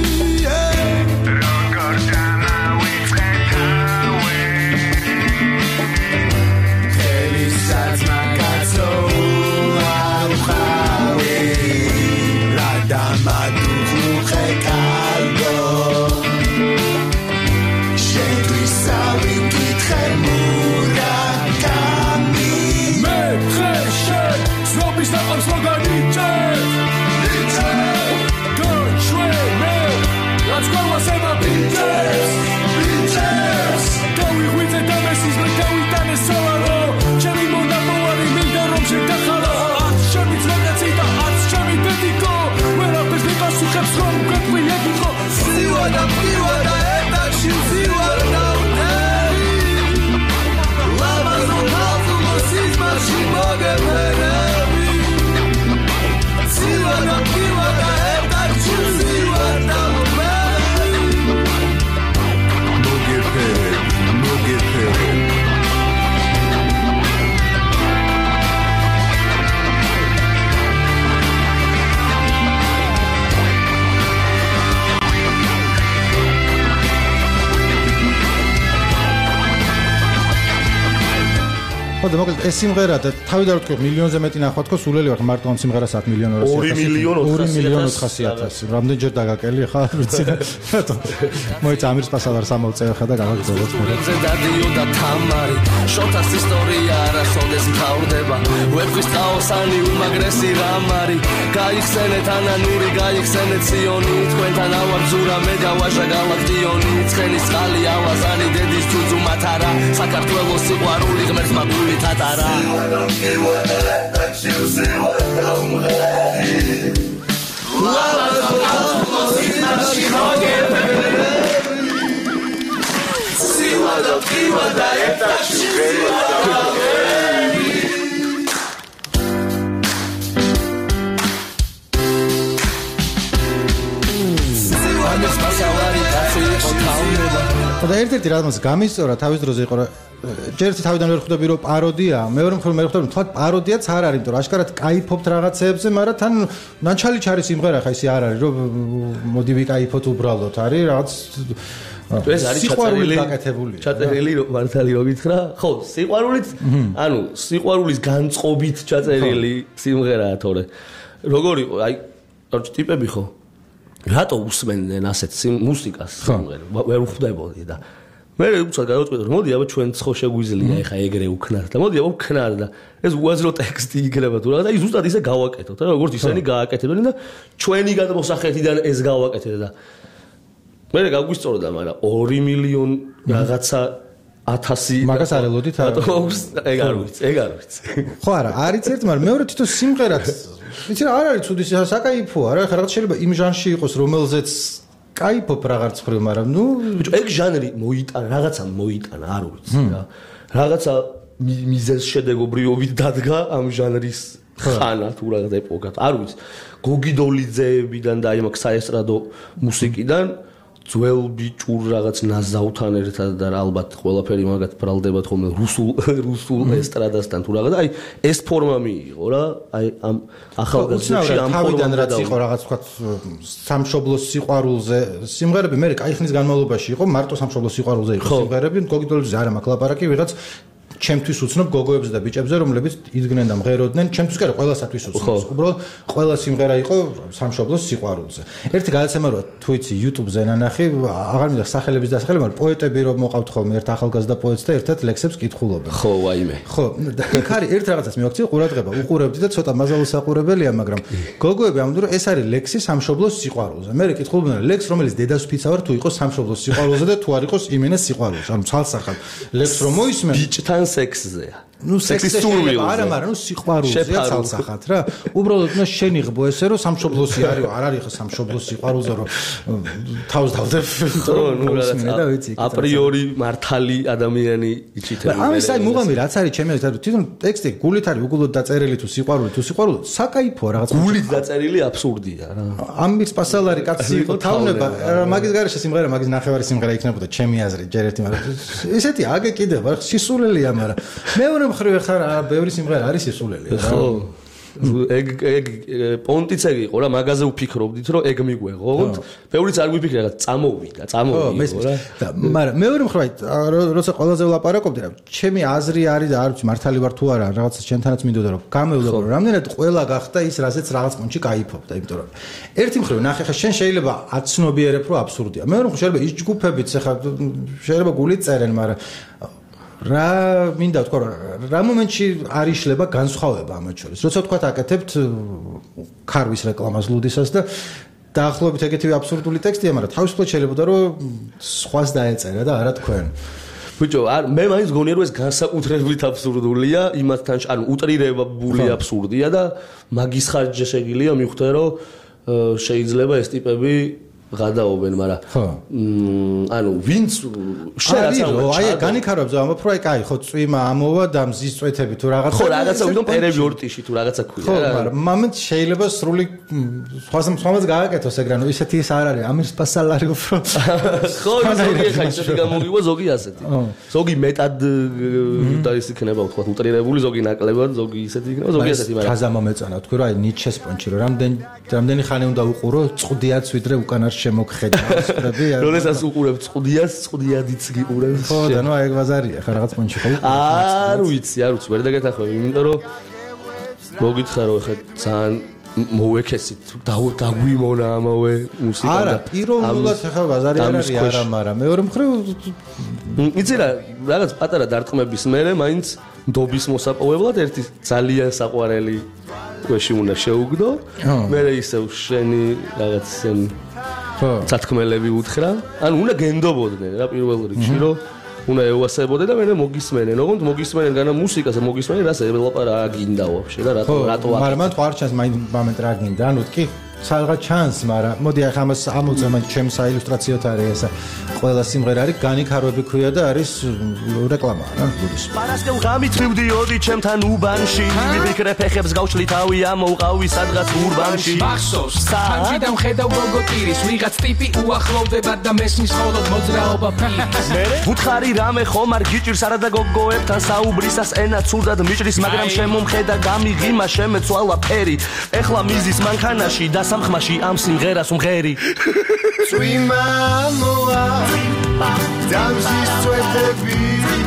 ხოდა მოკლედ ეს სიმღერა და თავი დავთქვი მილიონზე მეტი ნახვა თქო სულელი ვარ მარტო ამ სიმღერას 10 მილიონი 2.400.000 რამდენჯერ დაგაკელი ხა ვიცი და მოიცა ამირს პასალარს ამოვწევ ხა და გავაგზავნოთ მე დადიოდა თამარი შოთას ისტორია არასოდეს მთავრდება ვეფხის ტაოსანი უმაგრესი რამარი გაიხსენეთ ანანური გაიხსენეთ ციონი თქვენთან ავაბზურა მე და ვაჟა გალაქტიონი ცხენის წყალი ავაზანი დედის თუძუმათარა საქართველოს სიყვარული ღმერთს მაგული თატარა და ერთ-ერთი რამაც გამისწორა თავის დროზე იყო რომ ჯერ ერთი თავიდან ვერ ხვდები რომ პაროდია, მეორე მხრივ მე ხვდები რომ თქვა პაროდიაც არ არის, იმიტომ რომ აშკარად кайფობთ რაღაცეებზე, მაგრამ თან ნანჩალი ჩარის სიმღერა ხა ისე არ არის, რომ მოდი ვიკაიფოთ უბრალოდ, არის რაღაც ეს არის ჩაწერილი მართალი რო გითხრა, ხო, სიყვარულით, ანუ სიყვარულის განწყობით ჩაწერილი სიმღერაა თორე. როგორი იყო, აი, ტიპები ხო? რატო უსმენდნენ ასეთ მუსიკას სიმღერა? ვერ ვხვდებოდი და მე უცად გადავწყვიტე რომ მოდი აბა ჩვენ ცხო შეგვიძლია ეხა ეგრე ვქნათ და მოდი აბა ვქნათ და ეს უაზრო ტექსტი იქნება თუ რა და ის ზუსტად ისე გავაკეთოთ რა როგორც ისინი გააკეთებდნენ და ჩვენი გადმოსახედიდან ეს გავაკეთეთ და მე გაგვისწორდა მაგრამ 2 მილიონი რაღაცა 1000 მაგას არ ელოდით ეგ არ ვიცი ხო არა არის ერთ მაგრამ მეორე თვითონ სიმღერაც ვიცი რა არ არის ცუდი საკაიფოა რა ხა რაღაც შეიძლება იმ ჟანრში იყოს რომელზეც кайფობ რაღაც ხრივ, მაგრამ ნუ ეგ ჟანრი მოიტანა, რაღაცა მოიტანა, არ ვიცი რა. რაღაცა მიზეზ შედეგობრიობით დადგა ამ ჟანრის ხანა თუ რაღაც ეპოქა. არ ვიცი. გოგი დოლიძეებიდან და აი მაგ საესტრადო მუსიკიდან ძველ ბიჭურ რაღაც ნაზავთან ერთად და ალბათ ყველაფერი მაგათ ბრალდებათ ხოლმე რუსულ ესტრადასთან თუ რაღაც. აი ეს ფორმა მიიღო რა. აი ამ ახალგაზრდებში ამ ფორმიდან რაც იყო რაღაც თქვა სამშობლოს სიყვარულზე სიმღერები მე კაი ხნის განმავლობაში იყო მარტო სამშობლოს სიყვარულზე იყო სიმღერები გოგი დოლიძე არა მაქვს ლაპარაკი ვიღაც ჩემთვის უცნობ გოგოებს და ბიჭებზე, რომლებიც იდგნენ და მღეროდნენ, ჩემთვის კი არა, ყველასათვის უცნობ. უბრალოდ ყველა სიმღერა იყო სამშობლოს სიყვარულზე. ერთი გადაცემა რო თუ იცი YouTube-ზე ნანახი, აღარ მინდა სახელების დასახელება, მაგრამ პოეტები რომ მოყავთ ხოლმე ერთ ახალგაზრდა პოეტს და ერთად ლექსებს კითხულობენ. ხო, ვაიმე. ხო, და იქ არის ერთ რაღაცას მივაქცია ყურადღება, უყურებდი და ცოტა მაზალოსაყურებელია, მაგრამ გოგოები ამბობენ, რომ ეს არის ლექსი სამშობლოს სიყვარულზე. მე კითხულობენ ლექს, რომელიც დედას ფიცა ვარ თუ იყოს სამშობლოს სიყვარულზე და თუ არ იყოს იმენეს სიყვარულზე. ანუ ცალსახად ლექს რომ მოისმენ ბიჭთან სექსზეა. ნუ სექსის სურვილზე. არა, მაგრამ ნუ სიყვარულზეა ცალსახად რა. უბრალოდ მე შენიღბო ესე რომ სამშობლოსი არის, არ არის ხო სამშობლოს სიყვარულზე რომ თავს დავდებ. ნუ აპრიორი მართალი ადამიანი იჩითება. ამის აი მუღამი რაც არის ჩემი აზრით, თვითონ ტექსტი გულით არის უგულოდ დაწერილი თუ სიყვარული, საკაიფოა რაღაც. გულით დაწერილი აბსურდია რა. ამის პასალარი კაცი იყო თავნება, მაგის გარეშე სიმღერა, მაგის ნახევარი სიმღერა იქნებოდა ჩემი აზრით, ჯერ ერთი, მაგრამ ესეთი აგე კიდევ სისულელია, მაგრამ მეორე მხრივ ხარ ბევრი სიმღერა არის სისულელი. ხო. ეგ პონტიც ეგ იყო რა, მაგაზე ვფიქრობდით რომ ეგ მიგვეღოთ. ბევრიც არ გვიფიქრე რა, წამოვიდა რა. მაგრამ მეორე მხრივ როცა ყველაზე ვლაპარაკობდი რა, ჩემი აზრი არის და არ ვიცი მართალი ვარ თუ არა, რაღაცა შენთანაც მინდოდა რომ გამევლაპარო, რამდენად ყველა გახდა ის რაზეც რაღაც პონჩი кайფობდა, იმიტომ რომ ერთი მხრივ ნახე ხა შენ შეიძლება აცნობიერებ რომ აბსურდია. მეორე მხრივ შეიძლება ის ჯგუფებიც ხა შეიძლება გულით წერენ, მაგრამ რა მინდა თქვა რა მომენტში არ იშლება განსხვავება ამათ შორის. როცა თქვა აკეთებთ ქარვის რეკლამას ლუდისას და დაახლოებით ეგეთივე აბსურდული ტექსტია, მაგრამ თავისუფლად შეიძლება რომ სხვას დაეწერა და არა თქვენ. ბიჭო, მე მაინც გონია რომ ეს განსაკუთრებით აბსურდულია, იმათთან ანუ უტრირებული აბსურდია და მაგის ხარჯზე შეგიძლია მიხვდე რომ შეიძლება ეს ტიპები გადაობენ, მაგრამ ანუ ვინც აი განიქარობ ზამბობ რომ აი კაი ხო წვიმა ამოვა და მზის წვეთები თუ რაღაცა ხო რაღაცა ვიდონ პერები ორტიში თუ რაღაცა ქვია ხო მაგრამ მომენტ შეიძლება სრული სხვას გააკეთოს ეგ რა ნუ ისეთი ის არ არის ამის პასალარი უფრო ხო ზოგი ხა ისეთი გამოგივა ზოგი ასეთი ზოგი მეტად და ის იქნება თქვა უტრირებული ზოგი ნაკლებად ზოგი ისეთი იქნება ზოგი ასეთი მაგრამ ხაზა მომეწონა თქვი რომ აი ნიჩეს პონჩი რომ რამდენი ხანი უნდა უყურო წყუდიაც ვიდრე უკანარ შემოგხედა ასწრები როდესაც უყურებ წყუდიადიც გიყურებს ხო და ნუ აი ეგ ბაზარია ხა რაღაც პონჩი ხო არ ვიცი ვერ დაგეთახმები იმიტომ რომ მოგითხარო ხა ძალიან მოვეკესით დაგვიმონა ამავე მუსიკა არა პიროვნულად ხა ბაზარი არ არის არა მაგრამ მეორე მხრივ იცი რა რაღაც პატარა დარტყმების მერე მაინც ნდობის მოსაპოვებლად ერთი ძალიან საყვარელი ქვეში უნდა შეუგდო მე ისევ შენი რაღაც ცათქმელები უთხრა ანუ უნდა გენდობოდნენ რა პირველ რიგში რომ უნდა ევასებოდე და მე მოგისმენენ ოღონდ მოგისმენენ განა მუსიკაზე მოგისმენენ რას ელაპარა გინდა ვაფშე და რატო მაგრამ მან თوار ჩანს მომენტ რა გინდა ანუ კი საერთოდ ჩანს მაგრამ მოდი ახლა ამას ამოწმენ ჩემს საილუსტრაციოთ არის ესა ყველა სიმღერა არის განიქარვები ქვია და არის რეკლამაა რა გუდის პარასკევ ღამით მივდიოდი ჩემთან უბანში ვიფიქრე ფეხებს გავშლი თავი ამოვყავი სადღაც ურბანში მახსოვს სამჯიდან ხედავ გოგოტირის ვიღაც ტიპი უახლოვდება და მესმის მხოლოდ მოძრაობა ფიქს უთხარი რამე ხომ არ გიჭირს არა და გოგოებთან საუბრისას ენა ცუდად მიჭრის მაგრამ შემომხედა გამიღიმა შემეცვალა ფერი ეხლა მიზის მანქანაში და სამხმაში ამ სიმღერას უმღერი წვიმა მოა დამზის წვეთები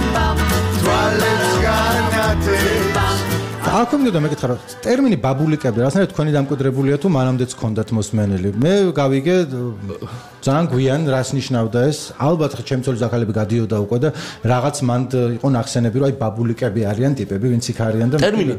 თვალებს განათებს აქ მინდოდა მეკითხა რომ ტერმინი ბაბულიკები რაღაცნაირად თქვენი დამკვიდრებულია თუ მანამდეც ჰქონდათ მოსმენელი მე გავიგე ძალიან გვიან რას ნიშნავდა ეს ალბათ ჩემწოლი ზაქალები გადიოდა უკვე და რაღაც მანდ იყო ნახსენები რომ აი ბაბულიკები არიან ტიპები ვინც იქ არიან და ტერმინი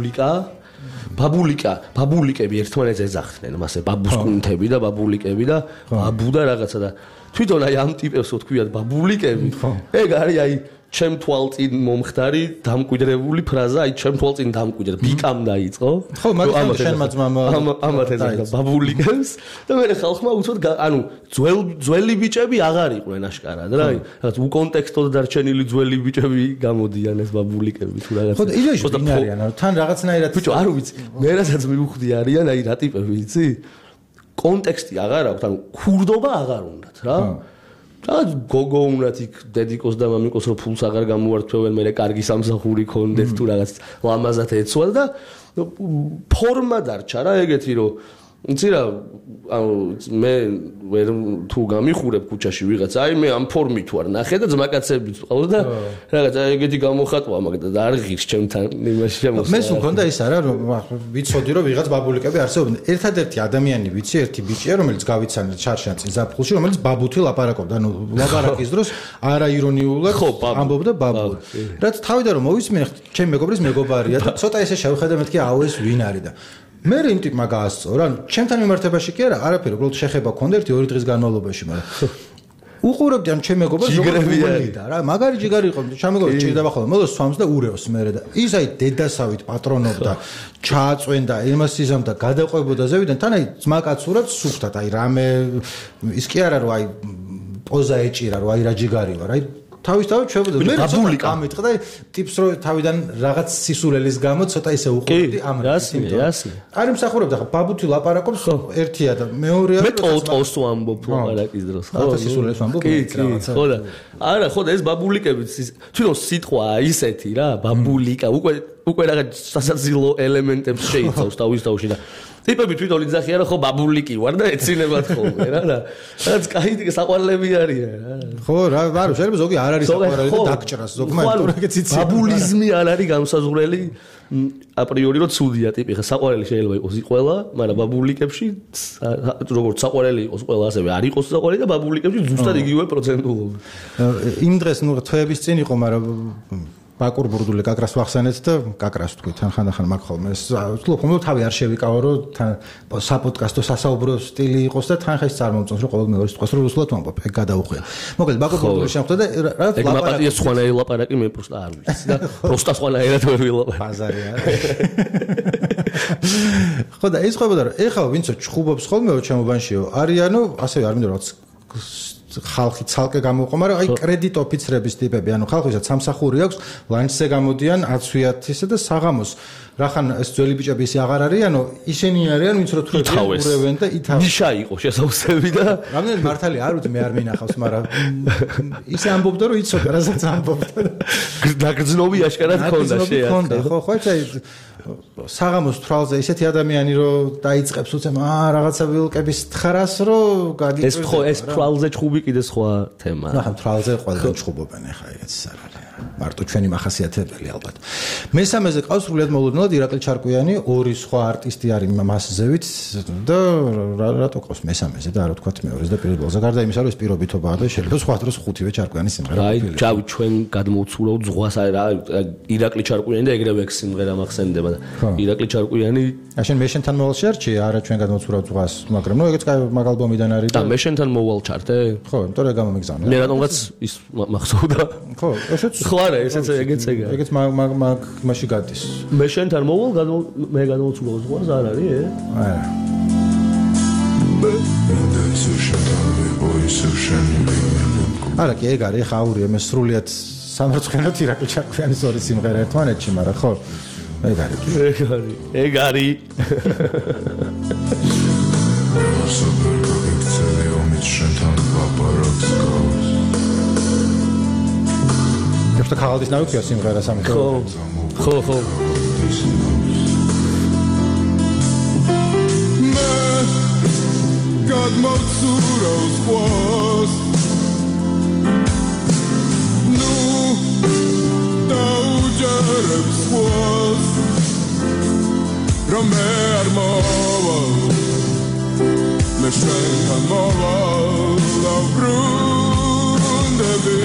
ბაბულიკები ერთმანეთს ეძახდნენ მასე ბაბუსკუნთები და ბაბულიკები და ბაბუ და რაღაცა და თვითონ აი ამ ტიპებს ვთქვიათ ბაბულიკები ეგ არის აი ჩემ თვალწინ მომხდარი დამკვიდრებული ფრაზა აი ჩემ თვალწინ დამკვიდრ ბიკამ დაიწყო ხო მაგრამ შენ მაძმამ ამათ ეძახდა ბაბულიკებს და მე ხალხმა უცოდ ანუ ძველი ბიჭები აღარ იყვნენ აშკარად რა აი რაღაც უკონტექსტოდ დარჩენილი ძველი ბიჭები გამოდიან ეს ბაბულიკები თუ რაღაცა ხო იდეაში ვინ არიან თან რაღაცნაირად ბიჭო არ ვიცი მე რასაც მივხვდი არიან აი რა ტიპები იცი კონტექსტი აღარ აქვს ანუ ქურდობა აღარ უნდათ რა და გოგო უნდათ იქ დედიკოს და მამიკოს რო ფულს აღარ გამოართვევენ მე კარგი სამსახური ქონდეთ თუ რაღაც ლამაზად ეცვალ და ფორმა დარჩა რა ეგეთი რომ იცი რა მე ვერ თუ გამიხურებ ქუჩაში ვიღაც აი მე ამ ფორმით ვარ ნახე და ძმაკაცებიც ყავს და რაღაც აი ეგეთი გამოხატვა მაგდა და არ ღირს ჩემთან იმაში შემოსა მე მქონდა ის არა რომ ვიცოდი რომ ვიღაც ბაბულიკები არსებობენ ერთადერთი ადამიანი ვიცი ერთი ბიჭია რომელიც გავიცანე ჩარშან წინ ზაფხულში რომელიც ბაბუთი ლაპარაკობდა ანუ ლაპარაკის დროს არაირონიულად ამბობდა ბაბულა რაც თავიდან რომ მოვისმინე ჩემი მეგობრის მეგობარია და ცოტა ესე შევხედე მეთქი აუ ეს ვინ არის და მე რე იმ ტიპმა გაასწორა ანუ ჩემთან მიმართებაში კი არა არაფერი უბრალოდ შეხება ქონდა 1-2 დღის განმავლობაში მაგრამ უყურებდი ამ ჩემ მეგობარს როგორი და რა მაგარი ჯიგარი იყო ჩემეგობარი ჭირდება ხოლმე მოდოს სვამს და ურევს მერე და ის აი დედასავით პატროობდა ჩააწვენდა იმას იზამდა გადაყვებოდა ზევიდან თან აი ძმაკაცურად სუფთად აი რამე ის კი არა რომ აი პოზა ეჭირა რომ აი რა ჯიგარი ვარ აი თავისთავად ჩვევდა მე ბაბულიკა ამეთქა და ტიპს რო თავიდან რაღაც სისულელის გამო ცოტა ისე უყურებდი ამ რას არ იმსახურებდა ხა ბაბუთი ლაპარაკობს ერთია და მეორეა მე ტოლს ვამბობ ლაპარაკის დროს ხო სისულელს ვამბობ ხო და არა ხო და ეს ბაბულიკებიც თვითონ სიტყვა ისეთი რა ბაბულიკა უკვე რაღაც სასაცილო ელემენტებს შეიცავს თავისთავში და ტიპები თვითონ იძახიან რომ ხო ბაბულიკი ვარ და ეცინებათ ხოლმე რა და რაც კაი საყვარლები არიან რა ხო რა ვარო შეიძლება ზოგი არ არის საყვარელი და დაგჭრას ზოგმა იმიტომ რომ ეგეც იცი ბაბულიზმი არ არის განსაზღვრელი აპრიორი რომ ცუდია ტიპი ხა საყვარელი შეიძლება იყოს ყველა მაგრამ ბაბულიკებში როგორც საყვარელი იყოს ყველა ასევე არ იყოს საყვარელი და ბაბულიკებში ზუსტად იგივე პროცენტულობა იმ დღეს ნუ თვეების წინ იყო მაგრამ ბაკურ ბურდული კაკრას ვახსენეთ და კაკრას თქვი თან ხანდახან მაგ ხოლმე ვთქვი ხომ თავი არ შევიკავო რომ თან საპოდკასტო სასაუბრო სტილი იყოს და თან ხეს წარმომწონს რომ ყოველ მეორე სიტყვას რომ რუსულად ვამბობ ეგ გადაუხვია მოკლედ ბაკურ ბურდული შემხვდა და რა ეგ მაპატია სხვანაირი ლაპარაკი მე პროსტა არ ვიცი და პროსტა სხვანაირად ვერ ვილაპარაკ ბაზარი არა ხო და ის ხვდებოდა რომ ეხლა ვინცო ჩხუბობს ხოლმე ჩემობანშიო არიანო ასევე არ მინდა რაც ხალხი ცალკე გამოყო, მაგრამ აი კრედიტ ოფიცრების ტიპები, ანუ ხალხისაც სამსახური აქვს, ლანჩზე გამოდიან 100.000-ისა და საღამოს რახან ეს ძველი ბიჭები ისე აღარ არიანო, ისინი არიან, ვინც რო თვითონ ურევენ და ითავენ. ნიშა იყო შესაძლებელი და რამდენი მართალი არ ვიცი, მე არ მინახავს, მაგრამ ისე ამბობდა, რომ იცოდა, რასაც ამბობდა. დაგრძნობი აშკარად ქონდა შეა. ხო, აი საღამოს თვალზე ისეთი ადამიანი რომ დაიწყებს უცებ რაღაცა ვილკების თხარას რომ გაგიწევს ეს თვალზე ჩხუბი კიდე სხვა თემაა ნახე თვალზე ყველგან ჩხუბობენ ახლა ეგეც არ არის მარტო ჩვენი მახასიათებელი ალბათ მესამეზე ყავს სრულიად მოულოდნელად ირაკლი ჩარკვიანი ორი სხვა არტისტი არის მასზევით და რატო ყავს მესამეზე და არა თქვათ მეორეზე და პირველ ბოლოს გარდა იმისა რომ ეს პირობითობაა და შეიძლება სხვა დროს ხუთივე ჩარკვიანი სიმღერა აი ჩავი ჩვენ გადმოვცურავთ ზღვას რა ირაკლი ჩარკვიანი და ეგრევე ეგ სიმღერა მახსენდება ირაკლი ჩარკვიანი აშენ მე შენთან მოვალ შერჩი არა ჩვენ გადმოვცურავთ ზღვას მაგრამ ნუ ეგეც მაგ ალბომიდან არის და მე შენთან მოვალ ჩარტე ხო იმიტომ რომ გამომიგზავნე მე რატომღაც ის მახსოვდა ხო ესეც ხო არა ესეც ეგეც ეგეც მაგ მაშინ გადის მე შენთან მოვალ მე გადმოვცურავ ზღვას არ არის არა არა კი ეგ არის ხა აურია მე სრულიად სამარცხენოთ ირაკლი ჩარკვიანის ორი სიმღერა ერთმანეთში მაგრამ ხო ეგ არის Просто ქაღალდის ნავი ქვია სიმღერა სამი ხო გადმოვცურავ ზღვას ნუ დაუჯერებ ზღვას რომ მე არ მოვალ მე შენთან მოვალ დაბრუნდები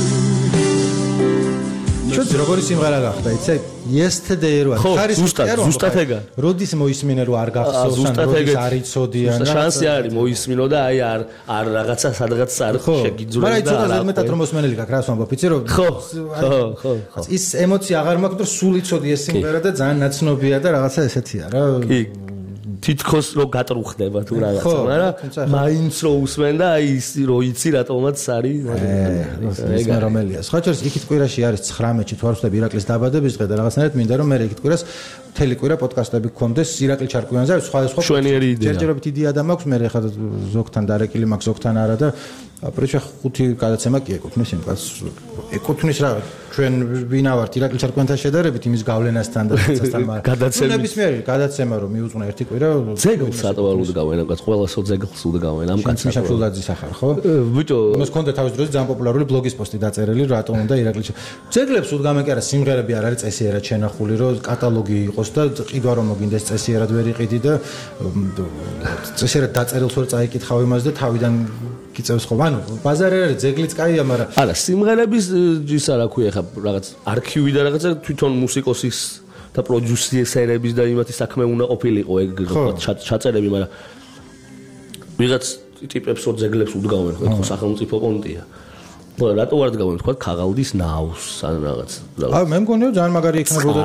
ჩვენც როგორი სიმღერა გახდა იცი yesterday რო არის ზუსტად ეგა როდის მოისმინე რო არ გახსოვს ან როდის არ იცოდიან შანსი არის მოისმინო და აი არ რაღაცა სადღაც არ შეგიძულე და მაგრამ აი ცოტა ზედმეტად რომ მოსმენელი გაქვს რას ვამბობ იცი რომ ხო ის ემოცია აღარ მაქვს რომ სულ იცოდი ეს სიმღერა და ძალიან ნაცნობია და რაღაცა ესეთია რა კი თითქოს რო გატრუხდება თუ რაღაცა მაგრამ მაინც რო უსმენ და აი ის რო იცი რატომაც არის ეგ რომელია სხვა შორის იქით კვირაში არის 19-ში თუ არ ვცდები ირაკლის დაბადების დღე და რაღაცნაირად მინდა რომ მე იქით კვირას მთელი კვირა პოდკასტები გქონდეს ირაკლი ჩარკვიანზე, სხვადასხვა შვენიერი იდეა. ჯერჯერობით იდეა და მაქვს, მე ხა ზოგთან დარეკილი მაქვს, ზოგთან არა და აპრეჩა 5 გადაცემა კი ეკუთვნის იმ კაცს. ეკუთვნის რა, ჩვენ ვინა ვართ ირაკლი ჩარკვიანთან შედარებით იმის გავლენასთან და ცაცასთან, მაგრამ გადაცემის ნებისმიერი გადაცემა რომ მიუძღვნა ერთი კვირა ძეგლს ატოვარ უდგავენ ამ კაცს ყველასო ძეგლს უდგავენ ამ კაცს მიშა ფულაძის ახარ ხო? ბიჭო მას კონდა თავის დროზე ძალიან პოპულარული ბლოგის პოსტი დაწერილი რატომ უნდა ირაკლი ძეგლებს უდგავენ კი არა სიმღერები არ არის წესიერად შენახული რომ კატალოგი იყოს და ყიდვა რომ მოგინდეს წესიერად ვერ იყიდი და წესიერად დაწერილს ვერ წაიკითხავ იმას და თავიდან კიწევს ხო ანუ ბაზარი არის ძეგლიც კაია მაგრამ არა სიმღერების ისა რა ქვია ხა რაღაც არქივი და რაღაცა თვითონ მუსიკოსის და პროდიუსერების და იმათი საქმე უნდა ყოფილიყო ეგ ჩაწერები მაგრამ ვიღაც ტიპებს რო ძეგლებს უდგავენ ხო სახელმწიფო კონტია ხო რატო ვარ დგავენ თქვა ქაღალდის ნავს ან რაღაც მე მგონია ძალიან მაგარი იქნებოდა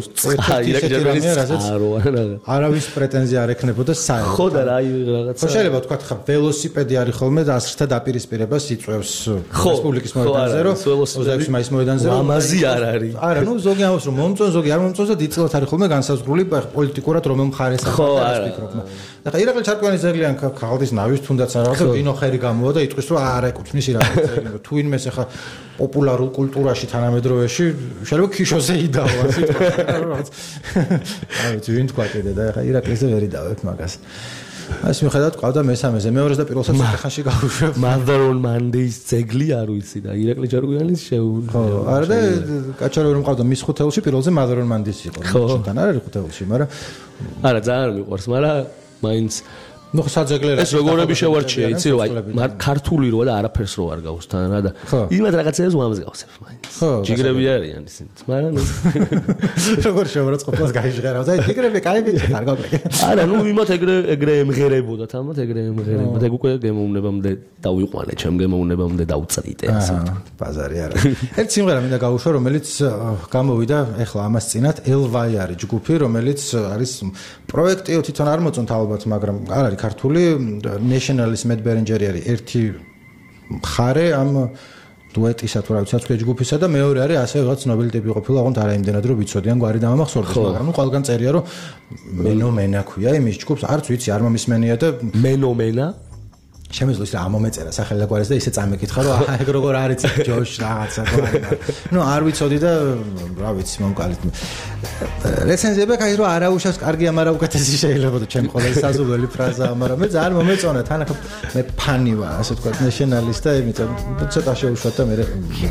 და არავის პრეტენზია არ ექნებოდა საერთოდ ხო და რა რაღაცა ხო შეიძლება თქვა ხა ველოსიპედი არის ხოლმე და ასრთა დაპირისპირებას იწევს რესპუბლიკის მოედანზე რომ 26 მაისის მოედანზე რომ ამაზი არ არის არა ნუ ზოგი ამას რომ მომწონს ზოგი არ მომწონს და დიდწილად არის ხოლმე განსაზღვრული პოლიტიკურად რომელ მხარეს არის ფიქრობ და ხა ირაკლი ჩარკვიანის ძეგლი ან ქაღალდის ნავის თუნდაც რაღაცა ვინო ხერი გამოვა და იტყვის რომ არ ეკუთვნის ირაკლი ძეგლი თუ ვინმეს ახლა პოპულარულ კულტურაში თანამედროვეში შეიძლება ქიშოზე იდაო ასე რაღაც აი თუ ვინ თქვა კიდე და ახლა ირაკლისზე ვერ იდავებ მაგას ასე მიხედავთ ყავდა მესამეზე მეორეს და პირველსაც ხანში გავუშვებ მადარონ მანდეის ძეგლი არ ვიცი და ირაკლი ჩარკვიანის ხო არა და კაჩარო რომ ყავდა მის ხუთეულში პირველზე მადარონ მანდის იყო ჩვენთან არ არის ხუთეულში მაგრამ არა ძალიან მიყვარს მაგრამ მაინც ნუ საძეგლერა ეს როგორები შევარჩია იცი რომ აი ქართული როა და არაფერს რო არ გავს თან რა და იმათ რაღაცებს მომსგავსებ მაინც ჯიგრები არიან ისინი მაგრამ როგორ შევარც ყოფილს გაიჟღერავდა აი ჯიგრები კაი ბიჭი არ გაგვეკე არა ნუ იმათ ეგრე ემღერებოდათ ამათ ეგრე ემღერებოდათ ეგ უკვე გემოვნებამდე დავიყვანე ჩემ გემოვნებამდე დავწრიტე ასე ბაზარი არა ერთ სიმღერა მინდა გავუშვა რომელიც გამოვიდა ეხლა ამას წინათ ელვაი არის ჯგუფი რომელიც არის პროექტი თვითონ არ მოწონთ ალბათ მაგრამ არ არის ქართული ნეშნალის მედ ბერენჯერი არის ერთი მხარე ამ დუეტისა თუ რა ვიცი ცოცხლე ჯგუფისა და მეორე არის ასე რაღაც ცნობილი ტიპი ყოფილა აღონთ არა იმდენად რომ ვიცოდიან გვარი დამახსოვრდეს მაგრამ ნუ ყველგან წერია რომ მენომენა ქვია იმის ჯგუფს არც ვიცი არ მომისმენია და მენომენა შემეძლო ისე ამომეწერა სახელი და გვარეს და ისე წამეკითხა რომ ეგ როგორ არის ჯოშ რაღაცა გვარი ნუ არ ვიცოდი და რა ვიცი მომკალით რეცენზიები კაი რომ არაუშავს კარგია მაგრამ უკეთესი შეიძლება და ჩემი ყველა საზოგადოებრივი ფრაზაა მაგრამ მე ძალიან მომეწონა თან ახლა მე ფანი ვარ ასე თქვა ნეშნალის და იმიტომ ცოტა შეუშვა და მე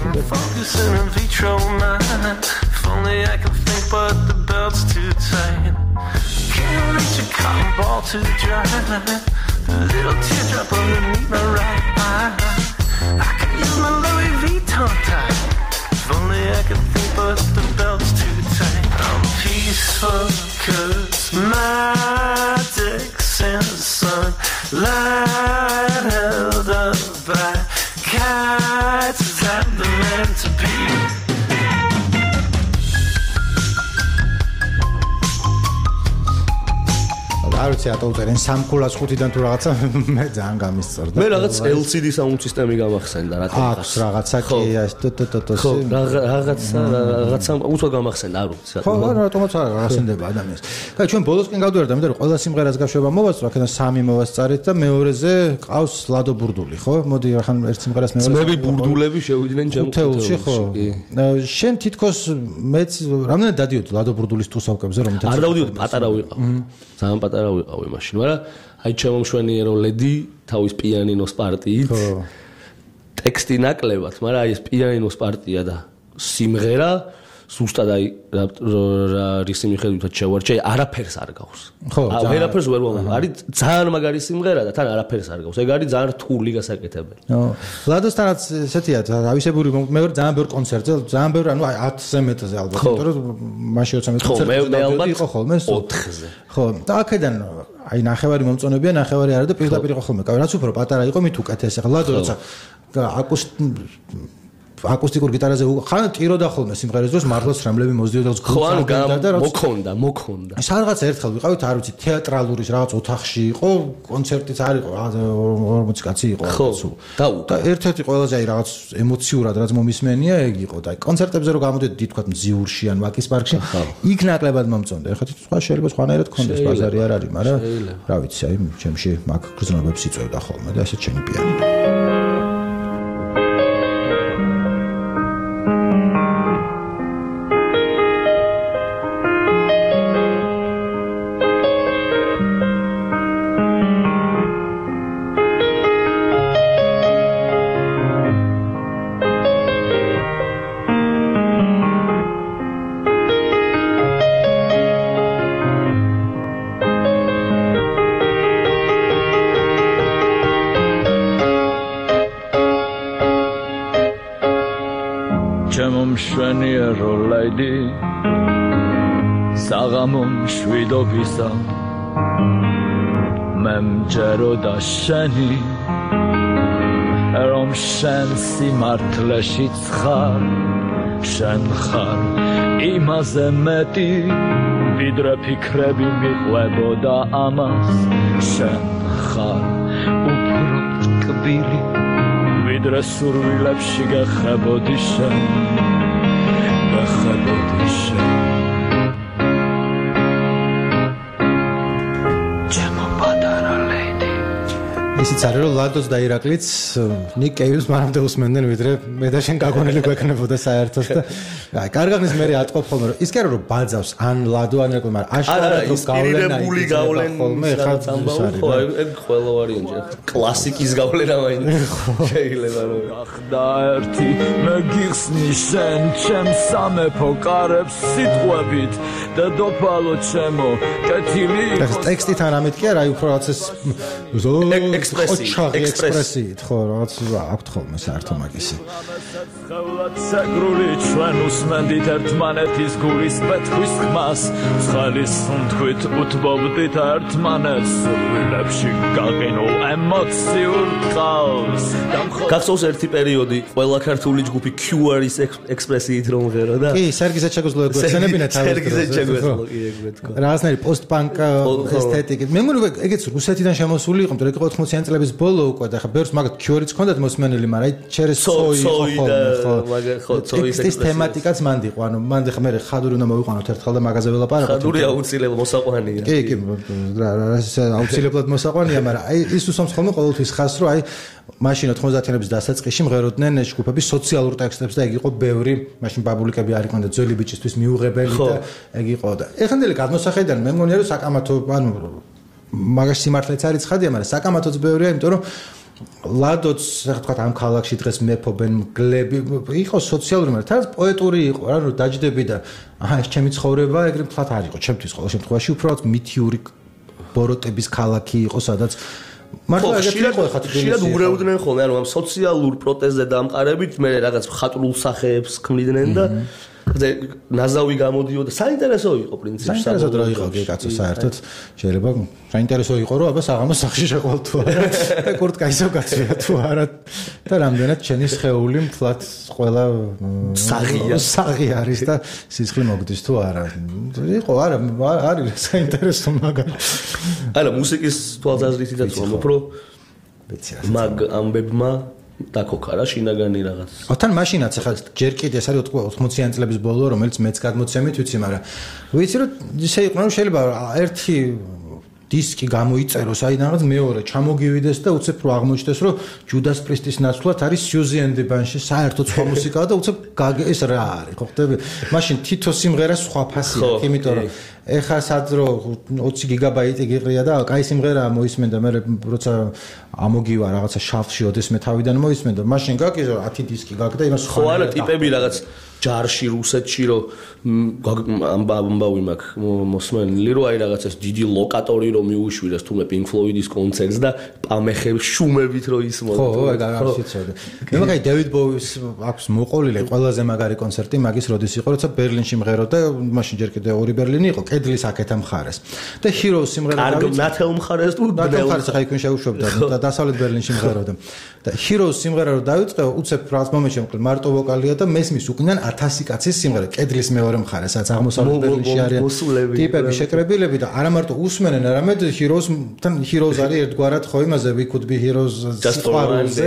A little teardrop underneath my right eye. I could use my Louis Vuitton tie. If only I could think, but the belt's too tight. I'm peaceful, cause my dick's in the sun. Light held up by kites. Is that the meant to be? არ ვიცი ატოვწერენ სამკულას 5-დან თუ რაღაცა მე ძალიან გამისწორდა მე რაღაც LCD საუნდ სისტემი გამახსენდა რა თქმა უნდა აქვს რაღაცა კი ეს ხო რაღაცა უცბად გამახსენდა არ ვიცი ხო რატომაც არ გასენდება ადამიანს კაი ჩვენ ბოლოსკენ გავდივართ ამიტომ რომ ყველა სიმღერას გაშვება მოვასწრო აქედან 3 მოვასწარით და მეორეზე ყავს ლადო ბურდული ხო მოდი ახლა ერთ სიმღერას მეორე ძმები ბურდულები შევიდნენ ჩემ თეულში ხო შენ თითქოს მეც რამდენად დადიოდი ლადო ბურდულის თუსავკებზე რომ არ დავდიოდი პატარა ვიყავ ძალიან პატარა ვიყავი მაშინ მაგრამ აი ჩემომშვენიერო ლედი თავის პიანინოს პარტიით ტექსტი ნაკლებად მაგრამ აი ეს პიანინოს პარტია და სიმღერა ზუსტად აი რა რისი მიხედვითაც შევარჩე არაფერს არ გავს ხო ვერაფერს ვერ ვამბობ არის ძალიან მაგარი სიმღერა და თან არაფერს არ გავს ეგ არის ძალიან რთული გასაკეთებელი ლადოსთანაც ესეთია დავისებური მე ძალიან ბევრ კონცერტზე ძალიან ბევრ ანუ 10-ზე მეტზე ალბათ იმიტომ რომ მაშინ 20 კონცერტი იყო ხოლმე 4-ზე ხო და აქედან აი ნახევარი მომწონებია ნახევარი არა და პირდაპირ იყო ხოლმე კაი რაც უფრო პატარა იყო მით უკეთეს ახლა ლადო როცა აკუსტიკურ გიტარაზე ხან ტიროდა ხოლმე სიმღერას დროს მართლაც რამლები მოძდიოდა მოქონდა სადღაც ერთხელ ვიყავით არ ვიცი თეატრალურის რაღაც ოთახში იყო კონცერტიც არ იყო 40 კაცი იყო და ერთ-ერთი ყველაზე აი რაღაც ემოციურად რაც მომისმენია ეგ იყო და კონცერტებზე რო გამოდიოდი თქვა მზიურში ან ვაკის პარკში იქ ნაკლებად მომწონდა ეხლა სხვა შეიძლება სხვანაირად კონდეს ბაზარი არ არის მაგრამ რა ვიცი აი ჩემში მაგ გრძნობებს იწევდა ხოლმე და ესეც ჩემი პიანინო საღამომ შვიდობისა მე მჯეროდა შენი რომ შენ სიმართლეშიც ხარ შენ ხარ იმაზე მეტი ვიდრე ფიქრები მიყვებოდა ამას შენ ხარ უფრო ტკბილი ვიდრე სურვილებში გახებოდი შენ გახებოდი შენ ისიც არის რომ ლადოს და ირაკლიც ნიკ კეივს მანამდე უსმენდნენ ვიდრე მე და შენ გაგონილი გვექნებოდა საერთოდ და აი კარგაღნის მე ატყობ ხოლმე რომ ის კი არა რომ ბაძავს ან ლადო ან ირაკლი მაგრამ აშკარად რომ გავლენა ხოლმე ხარ ხო ეგ ყველა ვარიანტია კლასიკის გავლენა მაინც შეიძლება რომ ახდა ერთი მე გიხსნი შენ ჩემ სამეფო კარებს სიტყვებით და დოფალო ჩემო კეთილი ეს ტექსტით არ ამით კი არა აი უფრო რაც ეს ექსპრესიით ხო რაღაც აქვთ ხოლმე საერთო მაგისი ხალხად საგრული ჩვენ უსმენდით ერთმანეთის გულის პეთხვის ხმას ხალის უნთქვით უთბობდით ერთმანეთს სულებში გაღინულ ემოციურ ყავს გახსოვს ერთი პერიოდი ყველა ქართული ჯგუფი QR-ის ექსპრესიით რომ ღეროდა კი სერგიზეთ შეგვეძლო გვეცენებინა სერგიზეთ შეგვეძლო კი ეგ ვეთქვა რაღაცნაირი პოსტ-პანკ ესთეტიკით მე მგონი ეგეც რუსეთიდან შემოსული იყო მეტყვი 80-იანი წლების ბოლო უკვე და ხა ბევრს მაგათ QR-იც ჰქონდათ მოსმენელი მაგრამ აი ჩერესოი ხო ტექსტის თემატიკაც მანდიყო ანუ მანდ ხა მე ხადური უნდა მოვიყვანოთ ერთხელ და მაგაზე ველაპარაკოთ ხადური აუცილებლად მოსაყვანია კი აუცილებლად მოსაყვანია მაგრამ აი ის უსვამს ხოლმე ყოველთვის ხას რომ აი მაშინ 90-იანების დასაწყისში მღეროდნენ ჯგუფები სოციალურ ტექსტებს და ეგ იყო ბევრი მაშინ ბაბულიკები არ იყვნენ და ძველი ბიჭისთვის მიუღებელი და ეგ იყო და ეხანდელი გადმოსახედიდან მე მგონია რომ საკამათო ანუ მაგას სიმართლეც არის ცხადია მაგრამ საკამათოც ბევრია იმიტომ რომ ლადოც ახლა თქვა ამ ქალაქში დღეს მეფობენ მგლები იყო სოციალური მაგრამ თან პოეტური იყო რა რომ დაჯდები და აჰა ეს ჩემი ცხოვრება ეგრე მთლად არ იყო ჩემთვის ყოველ შემთხვევაში უფრო მითიური ბოროტების ქალაქი იყო სადაც მართლა ეგეთი იყო ხა შეიძლება ურევდნენ ხოლმე ანუ ამ სოციალურ პროტესტზე დამყარებით მე რაღაც ხატრულ სახეებს ქმნიდნენ და ნაზავი გამოდიოდა საინტერესო იყო პრინციპში საინტერესო დრო იყო კი კაცო საერთოდ შეიძლება საინტერესო იყო რომ აბა საღამოს სახში შეყვალ თუ არა და კურტკაისო კაცია თუ არა და რამდენად ჩენი სხეული მთლად ყველა საღი არის და სისხლი მოგდის თუ არა იყო არა არის საინტერესო მაგარი არა მუსიკის თვალსაზრისითაც რომ უფრო მაგ ამბებმა დაკოქარა შინაგანი რაღაც. თან მაშინაც ახლა ჯერ კიდე ეს არის 80-იანი წლების ბოლო რომელიც მეც გადმოცემით ვიცი მაგრამ ვიცი რომ ისე იყო რომ შეიძლება ერთი დისკი გამოიწეროს აი რაღაც მეორე ჩამოგივიდეს და უცებ რო აღმოჩნდეს რომ ჯუდას პრისტის ნაცვლად არის Suzy and the Banshees საერთოდ სხვა მუსიკაა და უცებ ეს რა არის ხო ხდები მაშინ თითო სიმღერა სხვა ფასია იმიტომ რომ ეხა სადრო 20 გიგაბაიტი გიყრია და კაი სიმღერაა მოისმენდა მე როცა ამოგივა რაღაცა შავში ოდესმე თავიდან მოისმენდა მაშინ გაკი 10 დისკი გაკდა იმას ხო არა ტიპები რაღაც ჯარში რუსეთში რომ ამბავი მაქვს მოსმენილი რომ აი რაღაცას დიდი ლოკატორი რომ მიუშვირეს თუმე Pink Floyd-ის კონცერტს და პამეხებს შუმებით რომ ისმოდა. ხო, ეგ არ ვიცოდი. მე მაგარი David Bowie-ის აქვს მოყოლილი ყველაზე მაგარი კონცერტი მაგის როდის იყო, როცა ბერლინში მღეროდა, მაშინ ჯერ კიდევ ორი ბერლინი იყო, კედლის აქეთა მხარეს. და Heroes სიმღერა დავიწყე. ნათელ მხარეს თუ ნათელ მხარეს ხა იქ შეუშვებდა და დასავლეთ ბერლინში მღეროდა. და Heroes სიმღერა რომ დავიწყე, უცებ ფრას მომენტში მოკლედ მარტო ვოკალია და მესმის უკნიდან 1000 კაცის სიმღერა, კედლის მეორე მხარეს, სადაც აღმოსავლეთ ბერლინში არიან ტიპები შეკრებილები და არა მარტო usmenen, არამედ Heroes-თან Heroes არის ერთგვარად ხო იმაზე we could be heroes სიყვარულზე.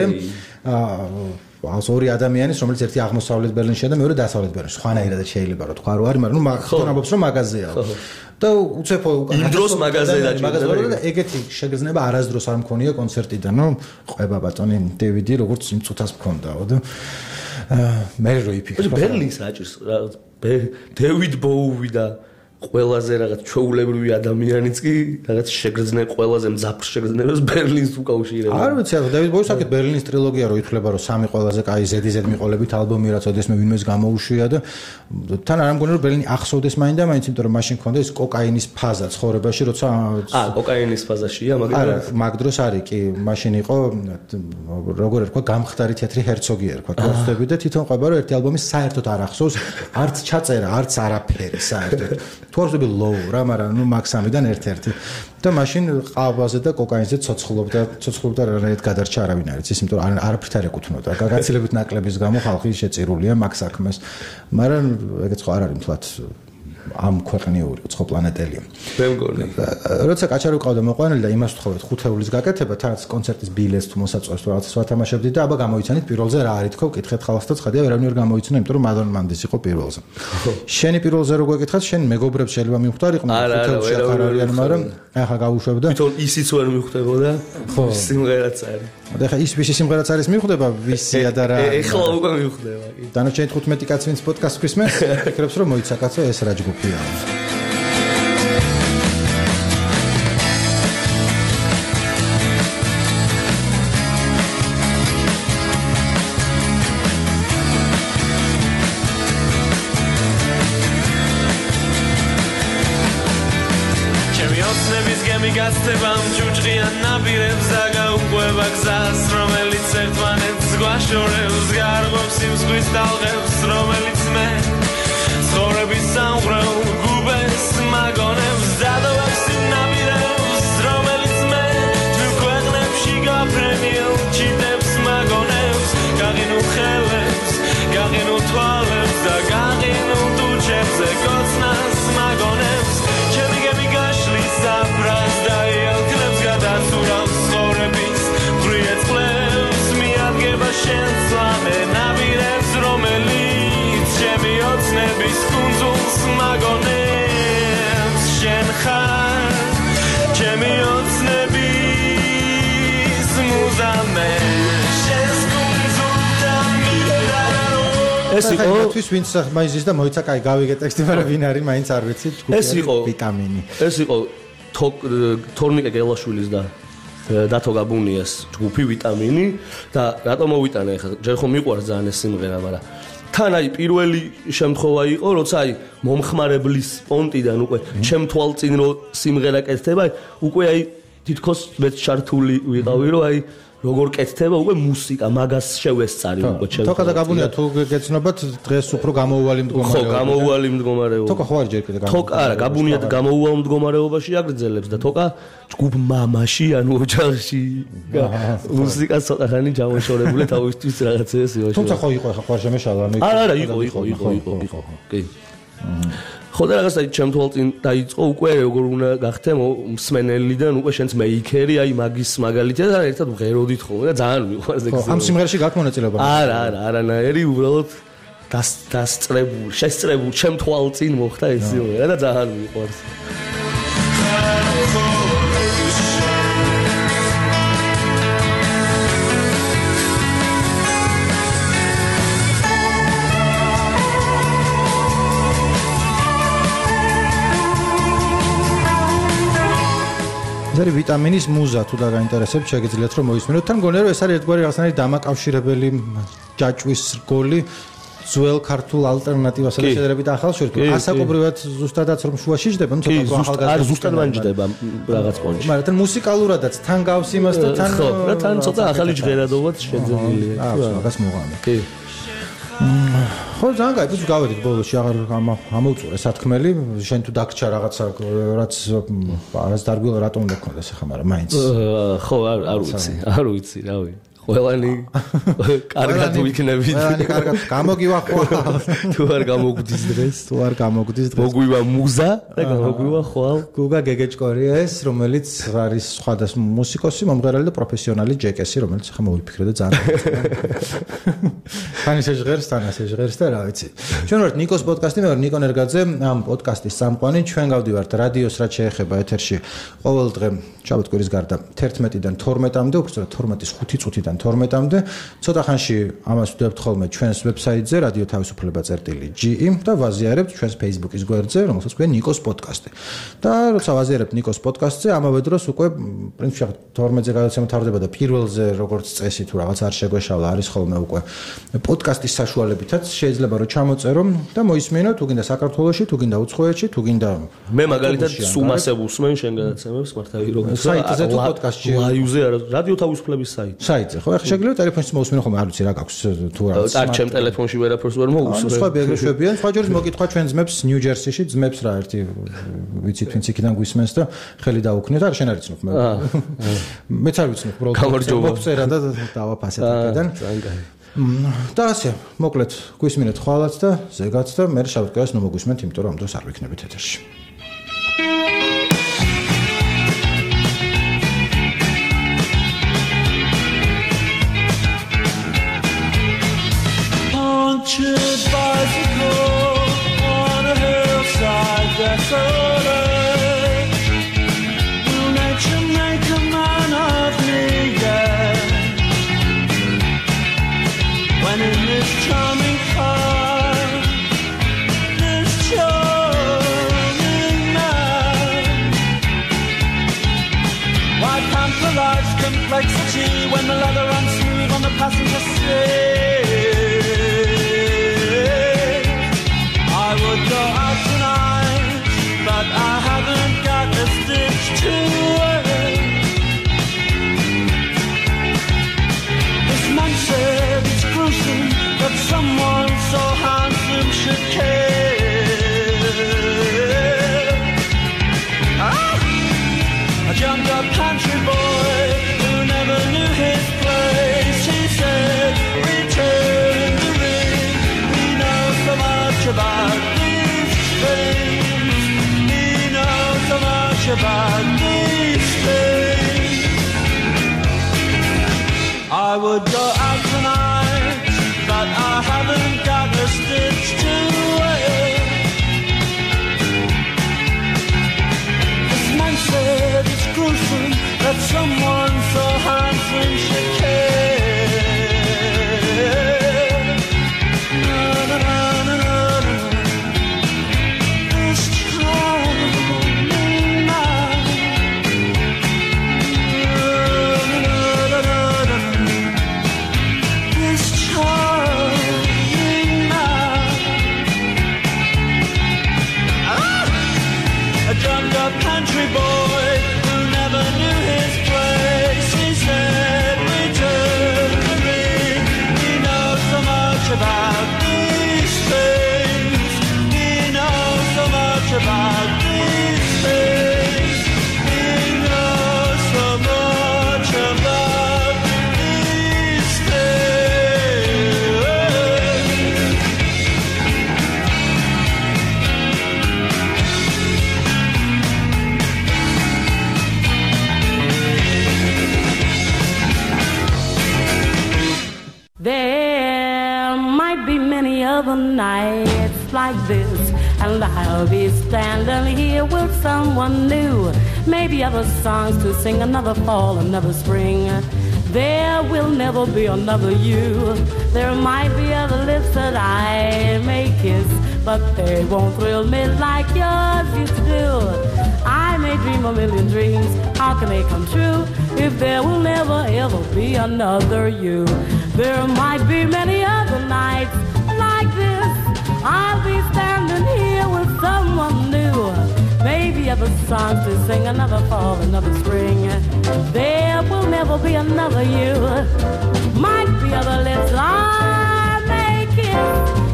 ორი ადამიანის, რომელიც ერთი აღმოსავლეთ ბერლინშია და მეორე დასავლეთ ბერლინში. ხვანაირად შეიძლება რომ თქვა რომ არის, მაგრამ ნუ მაგასთან ამბობს რომ მაგაზეა. და უცებ იმ დროს მაგაზე დაჭირდა და ეგეთი შეგრძნება არასდროს არ მქონია კონცერტიდან. ნუ ყვება ბატონი დევიდი როგორც იმ წუთას მქონდაო და მე რო იფიქრე. ბერლინს აჭირს დევიდ ბოუი და ყველაზე რაღაც ჩვეულებრივი ადამიანიც კი რაღაც შეგრძნე ყველაზე მძაფრ შეგრძნებას ბერლინს უკავშირდება. არ ვიცი, დევიდ ბოუის აქეთ ბერლინის ტრილოგია რო ითვლება რომ სამი ყველაზე კაი ზედიზედ მიყოლებით ალბომი რაც ოდესმე ვინმეს გამოუშვია და თან არ ამგონი რომ ბერლინი ახსოვდეს მაინდა მაინც იმიტომ რომ მაშინ ქონდა ეს კოკაინის ფაზა ცხოვრებაში როცა კოკაინის ფაზაშია მაგრამ არა მაგ დროს არის კი მაშინ იყო როგორ ერქვა გამხდარი თეთრი ჰერცოგი ერქვა კოსტები და თვითონ ყვება რომ ერთი ალბომი საერთოდ არ ახსოვს არც ჩაწერა არც არაფერი საერთოდ თუ არ ვსები ლოუ რა მაგრამ ნუ მაქსამიდან ერთ-ერთი და მაშინ ყავაზე და კოკაინზე ცოცხლობდა რანაირად გადარჩა არავინ არის ის იმიტომ რომ არაფრით არ ეკუთვნოდა გაგაცილებით ნაკლების გამო ხალხი შეწირულია მაგ საქმეს მაგრამ ეგეც ხო არ არის მთლად ამ ქვეყნიური უცხო პლანეტელია. მე მგონი. როცა კაჩარი ყავდა მოყვანილი და იმას ვთხოვეთ 5 ეულის გაკეთება, თან კონცერტის ბილეთს თუ მოსაწვევს თუ რაღაცას ვათამაშებდით და აბა გამოიცანით პირველზე რა არის თქო, კითხეთ ხალხს და ცხადია ვერავინ არ გამოიცნა, იმიტომ რომ მადონ მანდის იყო პირველზე. შენი პირველზე რო გვეკითხათ, შენ მეგობრებს შეიძლება მიხვდარიყო, 5 ეულში აღარ არიან, მაგრამ ახლა გავუშვებდა. თვითონ ისიც ვერ მიხვდებოდა. ხო, სიმღერაც არის. და ხა ის ვისი სიმღერაც არის მიხვდება, ვისია და რა. ეხლა უკვე მიხვდება. დანარჩენი 15 კაცი ვინც პოდკასტს ქვისმენს, ფიქრობს რომ მოიცა კაცო ეს რა ჯგუფია. გასწევამ ჯუჯღიან ნაპირებს და გაუყვება გზას რომელიც ერთმანეთს გვაშორებს გარღვევს იმ ზღვის ტალღებს რომელიც მე ცხოვრების სამღრელ გუბეს მაგონებს დადოვებს იმ ნაპირებს რომელიც მე თუ ქვეყნებში გაფრენილ ჩიტებს მაგონებს გაღინულ ხელებს გაღინულ თვალებს და გაღინულ ტუჩებზე კოცნას მაგონებს ჩემი გემი გაშლის საფრას და ელქნებს გადასურავს ცხოვრების ბრიეთ წყლებს მიადგება შენ სლამე ნაპირებს რომელიც ჩემი ოცნების კუნძულს მაგონებს შენ ხარ ჩემი ოცნების მუზამე შენს კუნძულთა მიდარო ეს იყო თვის ვინც მაიზის და მოიცა კაი გავიგე ტექსტი მაგრამ ვინ არის მაინც არ ვიცი ეს იყო ვიტამინი ეს იყო თორნიკე გელაშვილის და დათო გაბუნიას ჯგუფი ვიტამინი და რატომ მოვიტანე ახლა ჯერ ხომ მიყვარს ძალიან ეს სიმღერა მაგრამ თან აი პირველი შემთხვევა იყო როცა აი მომხმარებლის პონტიდან უკვე ჩემ თვალწინ რო სიმღერა კეთდება უკვე აი თითქოს მე ჩართული ვიყავი რომ აი როგორ კეთდება უკვე მუსიკა მაგას შევესწარი უკვე ჩემ თოკა და გაბუნია თუ გეცნობათ დღეს უფრო გამოუვალი მდგომარეობა ხო გამოუვალი მდგომარეობა თოკა ხო არ ჯერ კიდე თოკა არა გაბუნია გამოუვალ მდგომარეობაში აგრძელებს და თოკა ჯგუფ მამაში ანუ ოჯახში მუსიკა ცოტა ხანი ჯამოშორებული თავისთვის რაღაცა ეს იყო თუმცა ხო იყო ხო არ შემეშალა არა იყო კი ხო და რაღაცა ჩემ თვალწინ დაიწყო უკვე როგორ უნდა გახდე მსმენელიდან უკვე შენც მეიქერი აი მაგის მაგალითად და ერთად ვღეროდით ხოლმე და ძალიან მიყვარს ეგ ამ სიმღერაში გაქვს მონაწილეობა არა არანაირი უბრალოდ დასწრებულ შესწრებულ ჩემ თვალწინ მოხდა ეს სიმღერა და ძალიან მიყვარს ზარი ვიტამინის მუზა თუ და გაინტერესებთ შეგიძლიათ რომ მოისმინოთ თან მგონია რომ ეს არის ერთგვარი რაღაცნაირი დამაკავშირებელი ჯაჭვის რგოლი ძველ ქართულ ალტერნატივასა და შედარებით ახალშობილ. ასაკობრივად ზუსტადაც რომ შუაში ჯდება, ну ცოტა ახალგაზრდა. არ ზუსტად ვანჯდება რაღაც პონჩი. მაგრამ თან მუსიკალურადაც თან გავს იმას და თან ხო, და თან ცოტა ახალი ჟღერადობაც შეძენილია. აა, მაგას მოღამე. კი. ხო, ძალიან კაი, თუ გავედით ბოლოში აღარ ამოვწურე სათქმელი, შენ თუ დაგჭა რაღაცა რაც არას დარგვილა რატომ უნდა გქონდეს ახლა, მაგრამ მაინც. ხო, არ ვიცი, რავი. ყველანი კარგად ვიქნებით. ყველანი კარგად გამოგივა ხვალ. თუ არ გამოგვდის დღეს, მოგვივა მუზა და გამოგვივა ხვალ. გუგა გეგეჭკორია ეს, რომელიც არის სხვადასხვა მუსიკოსი, მომღერალი და პროფესიონალი ჯეკესი, რომელიც ახლა მოვიფიქრე და ძალიან. თან ისე ჟღერს და რა ვიცი. ჩვენ ვართ ნიკოს პოდკასტი, მე ვარ ნიკო ნერგაძე, ამ პოდკასტის წამყვანი. ჩვენ გავდივართ რადიოს, რაც შეეხება ეთერში ყოველ დღე შაბათ კვირის გარდა 11-დან 12-მდე, უბრალოდ 12-ის 5 წუთიდან 12-მდე. ცოტა ხანში ამას ვდებთ ხოლმე ჩვენს ვებსაიტზე radio-თავისუფლება.ge და ვაზიარებთ ჩვენს Facebook-ის გვერდზე, რომელსაც ქვია ნიკოს პოდკასტი. და როცა ვაზიარებთ ნიკოს პოდკასტზე, ამავე დროს უკვე პრინციპში 12-ზე გადაცემა თავდება და პირველზე როგორც წესი თუ რაღაც არ შეგვეშალა, არის ხოლმე უკვე პოდკასტის საშუალებითაც შეიძლება რომ ჩამოწერო და მოისმინო, თუ გინდა საქართველოში, თუ გინდა უცხოეთში, თუ გინდა მე მაგალითად სუმასებ უსმენ შენ გადაცემებს მართავი როგორ საიტზე თუ პოდკასტში ლაივზე radio-თავისუფლების საიტზე. ხო, ახლა შეგიძლიათ ტელეფონში მოусმინო ხომ არ ვიცი რა გაქვს თუ რა. არ ჩემ ტელეფონში ვერაფერს ვერ მოусმენ. სხვა ბეგრეშებიან, სხვა ჯერს მოკითხვა ჩვენ ძმებს ნიუ-ჯერსიში, ძმებს რა ერთი ვიცით ვინც იქიდან გვისმენს და ხელი დაუქნიათ. არ შენ არ იცნობ მე. მეც არ ვიცნობ უბრალოდ მოგწერა და დავაფასეთ აქედან. და ასე, მოკლედ გვისმინეთ ხვალაც და ზეგაც და მე შევკრას ნუ მოგვისმენთ, იმიტომ რომ ამ დროს არ ვიქნებით ეთერში. Bicycle on a hillside desolate. Will nature make a man of me? Yeah. When in this charming car, this charming man, why pamper life's complexity when the leather runs smooth on the passenger seat? I would go out tonight, but I haven't got a stitch to wear. This man said it's gruesome that someone so handsome should care. A jumped up country boy who never knew his place. He said, return the ring, we know so much about these things. He knows so much about these things. I would go out tonight, but I haven't got a stitch to wear. This man said it's gruesome that someone so handsome should care. Na, na, na, na, na. This charming man. Na, na, na, na, na. This charming man. A drummed up country boy who never knew his place. He said, return the ring. He knows so much about these things. He knows so much about these things. He knows so much about these things. There might be many other nights like this, and I'll be standing here with someone new. Maybe other songs to sing, another fall, another spring. There will never be another you. There might be other lips that I may kiss, but they won't thrill me like yours used to do. I may dream a million dreams, how can they come true if there will never ever be another you? There might be many other nights like this, I'll be standing here with someone new. Maybe other songs to sing, another fall, another spring. There will never be another you. Might be other lips I may kiss.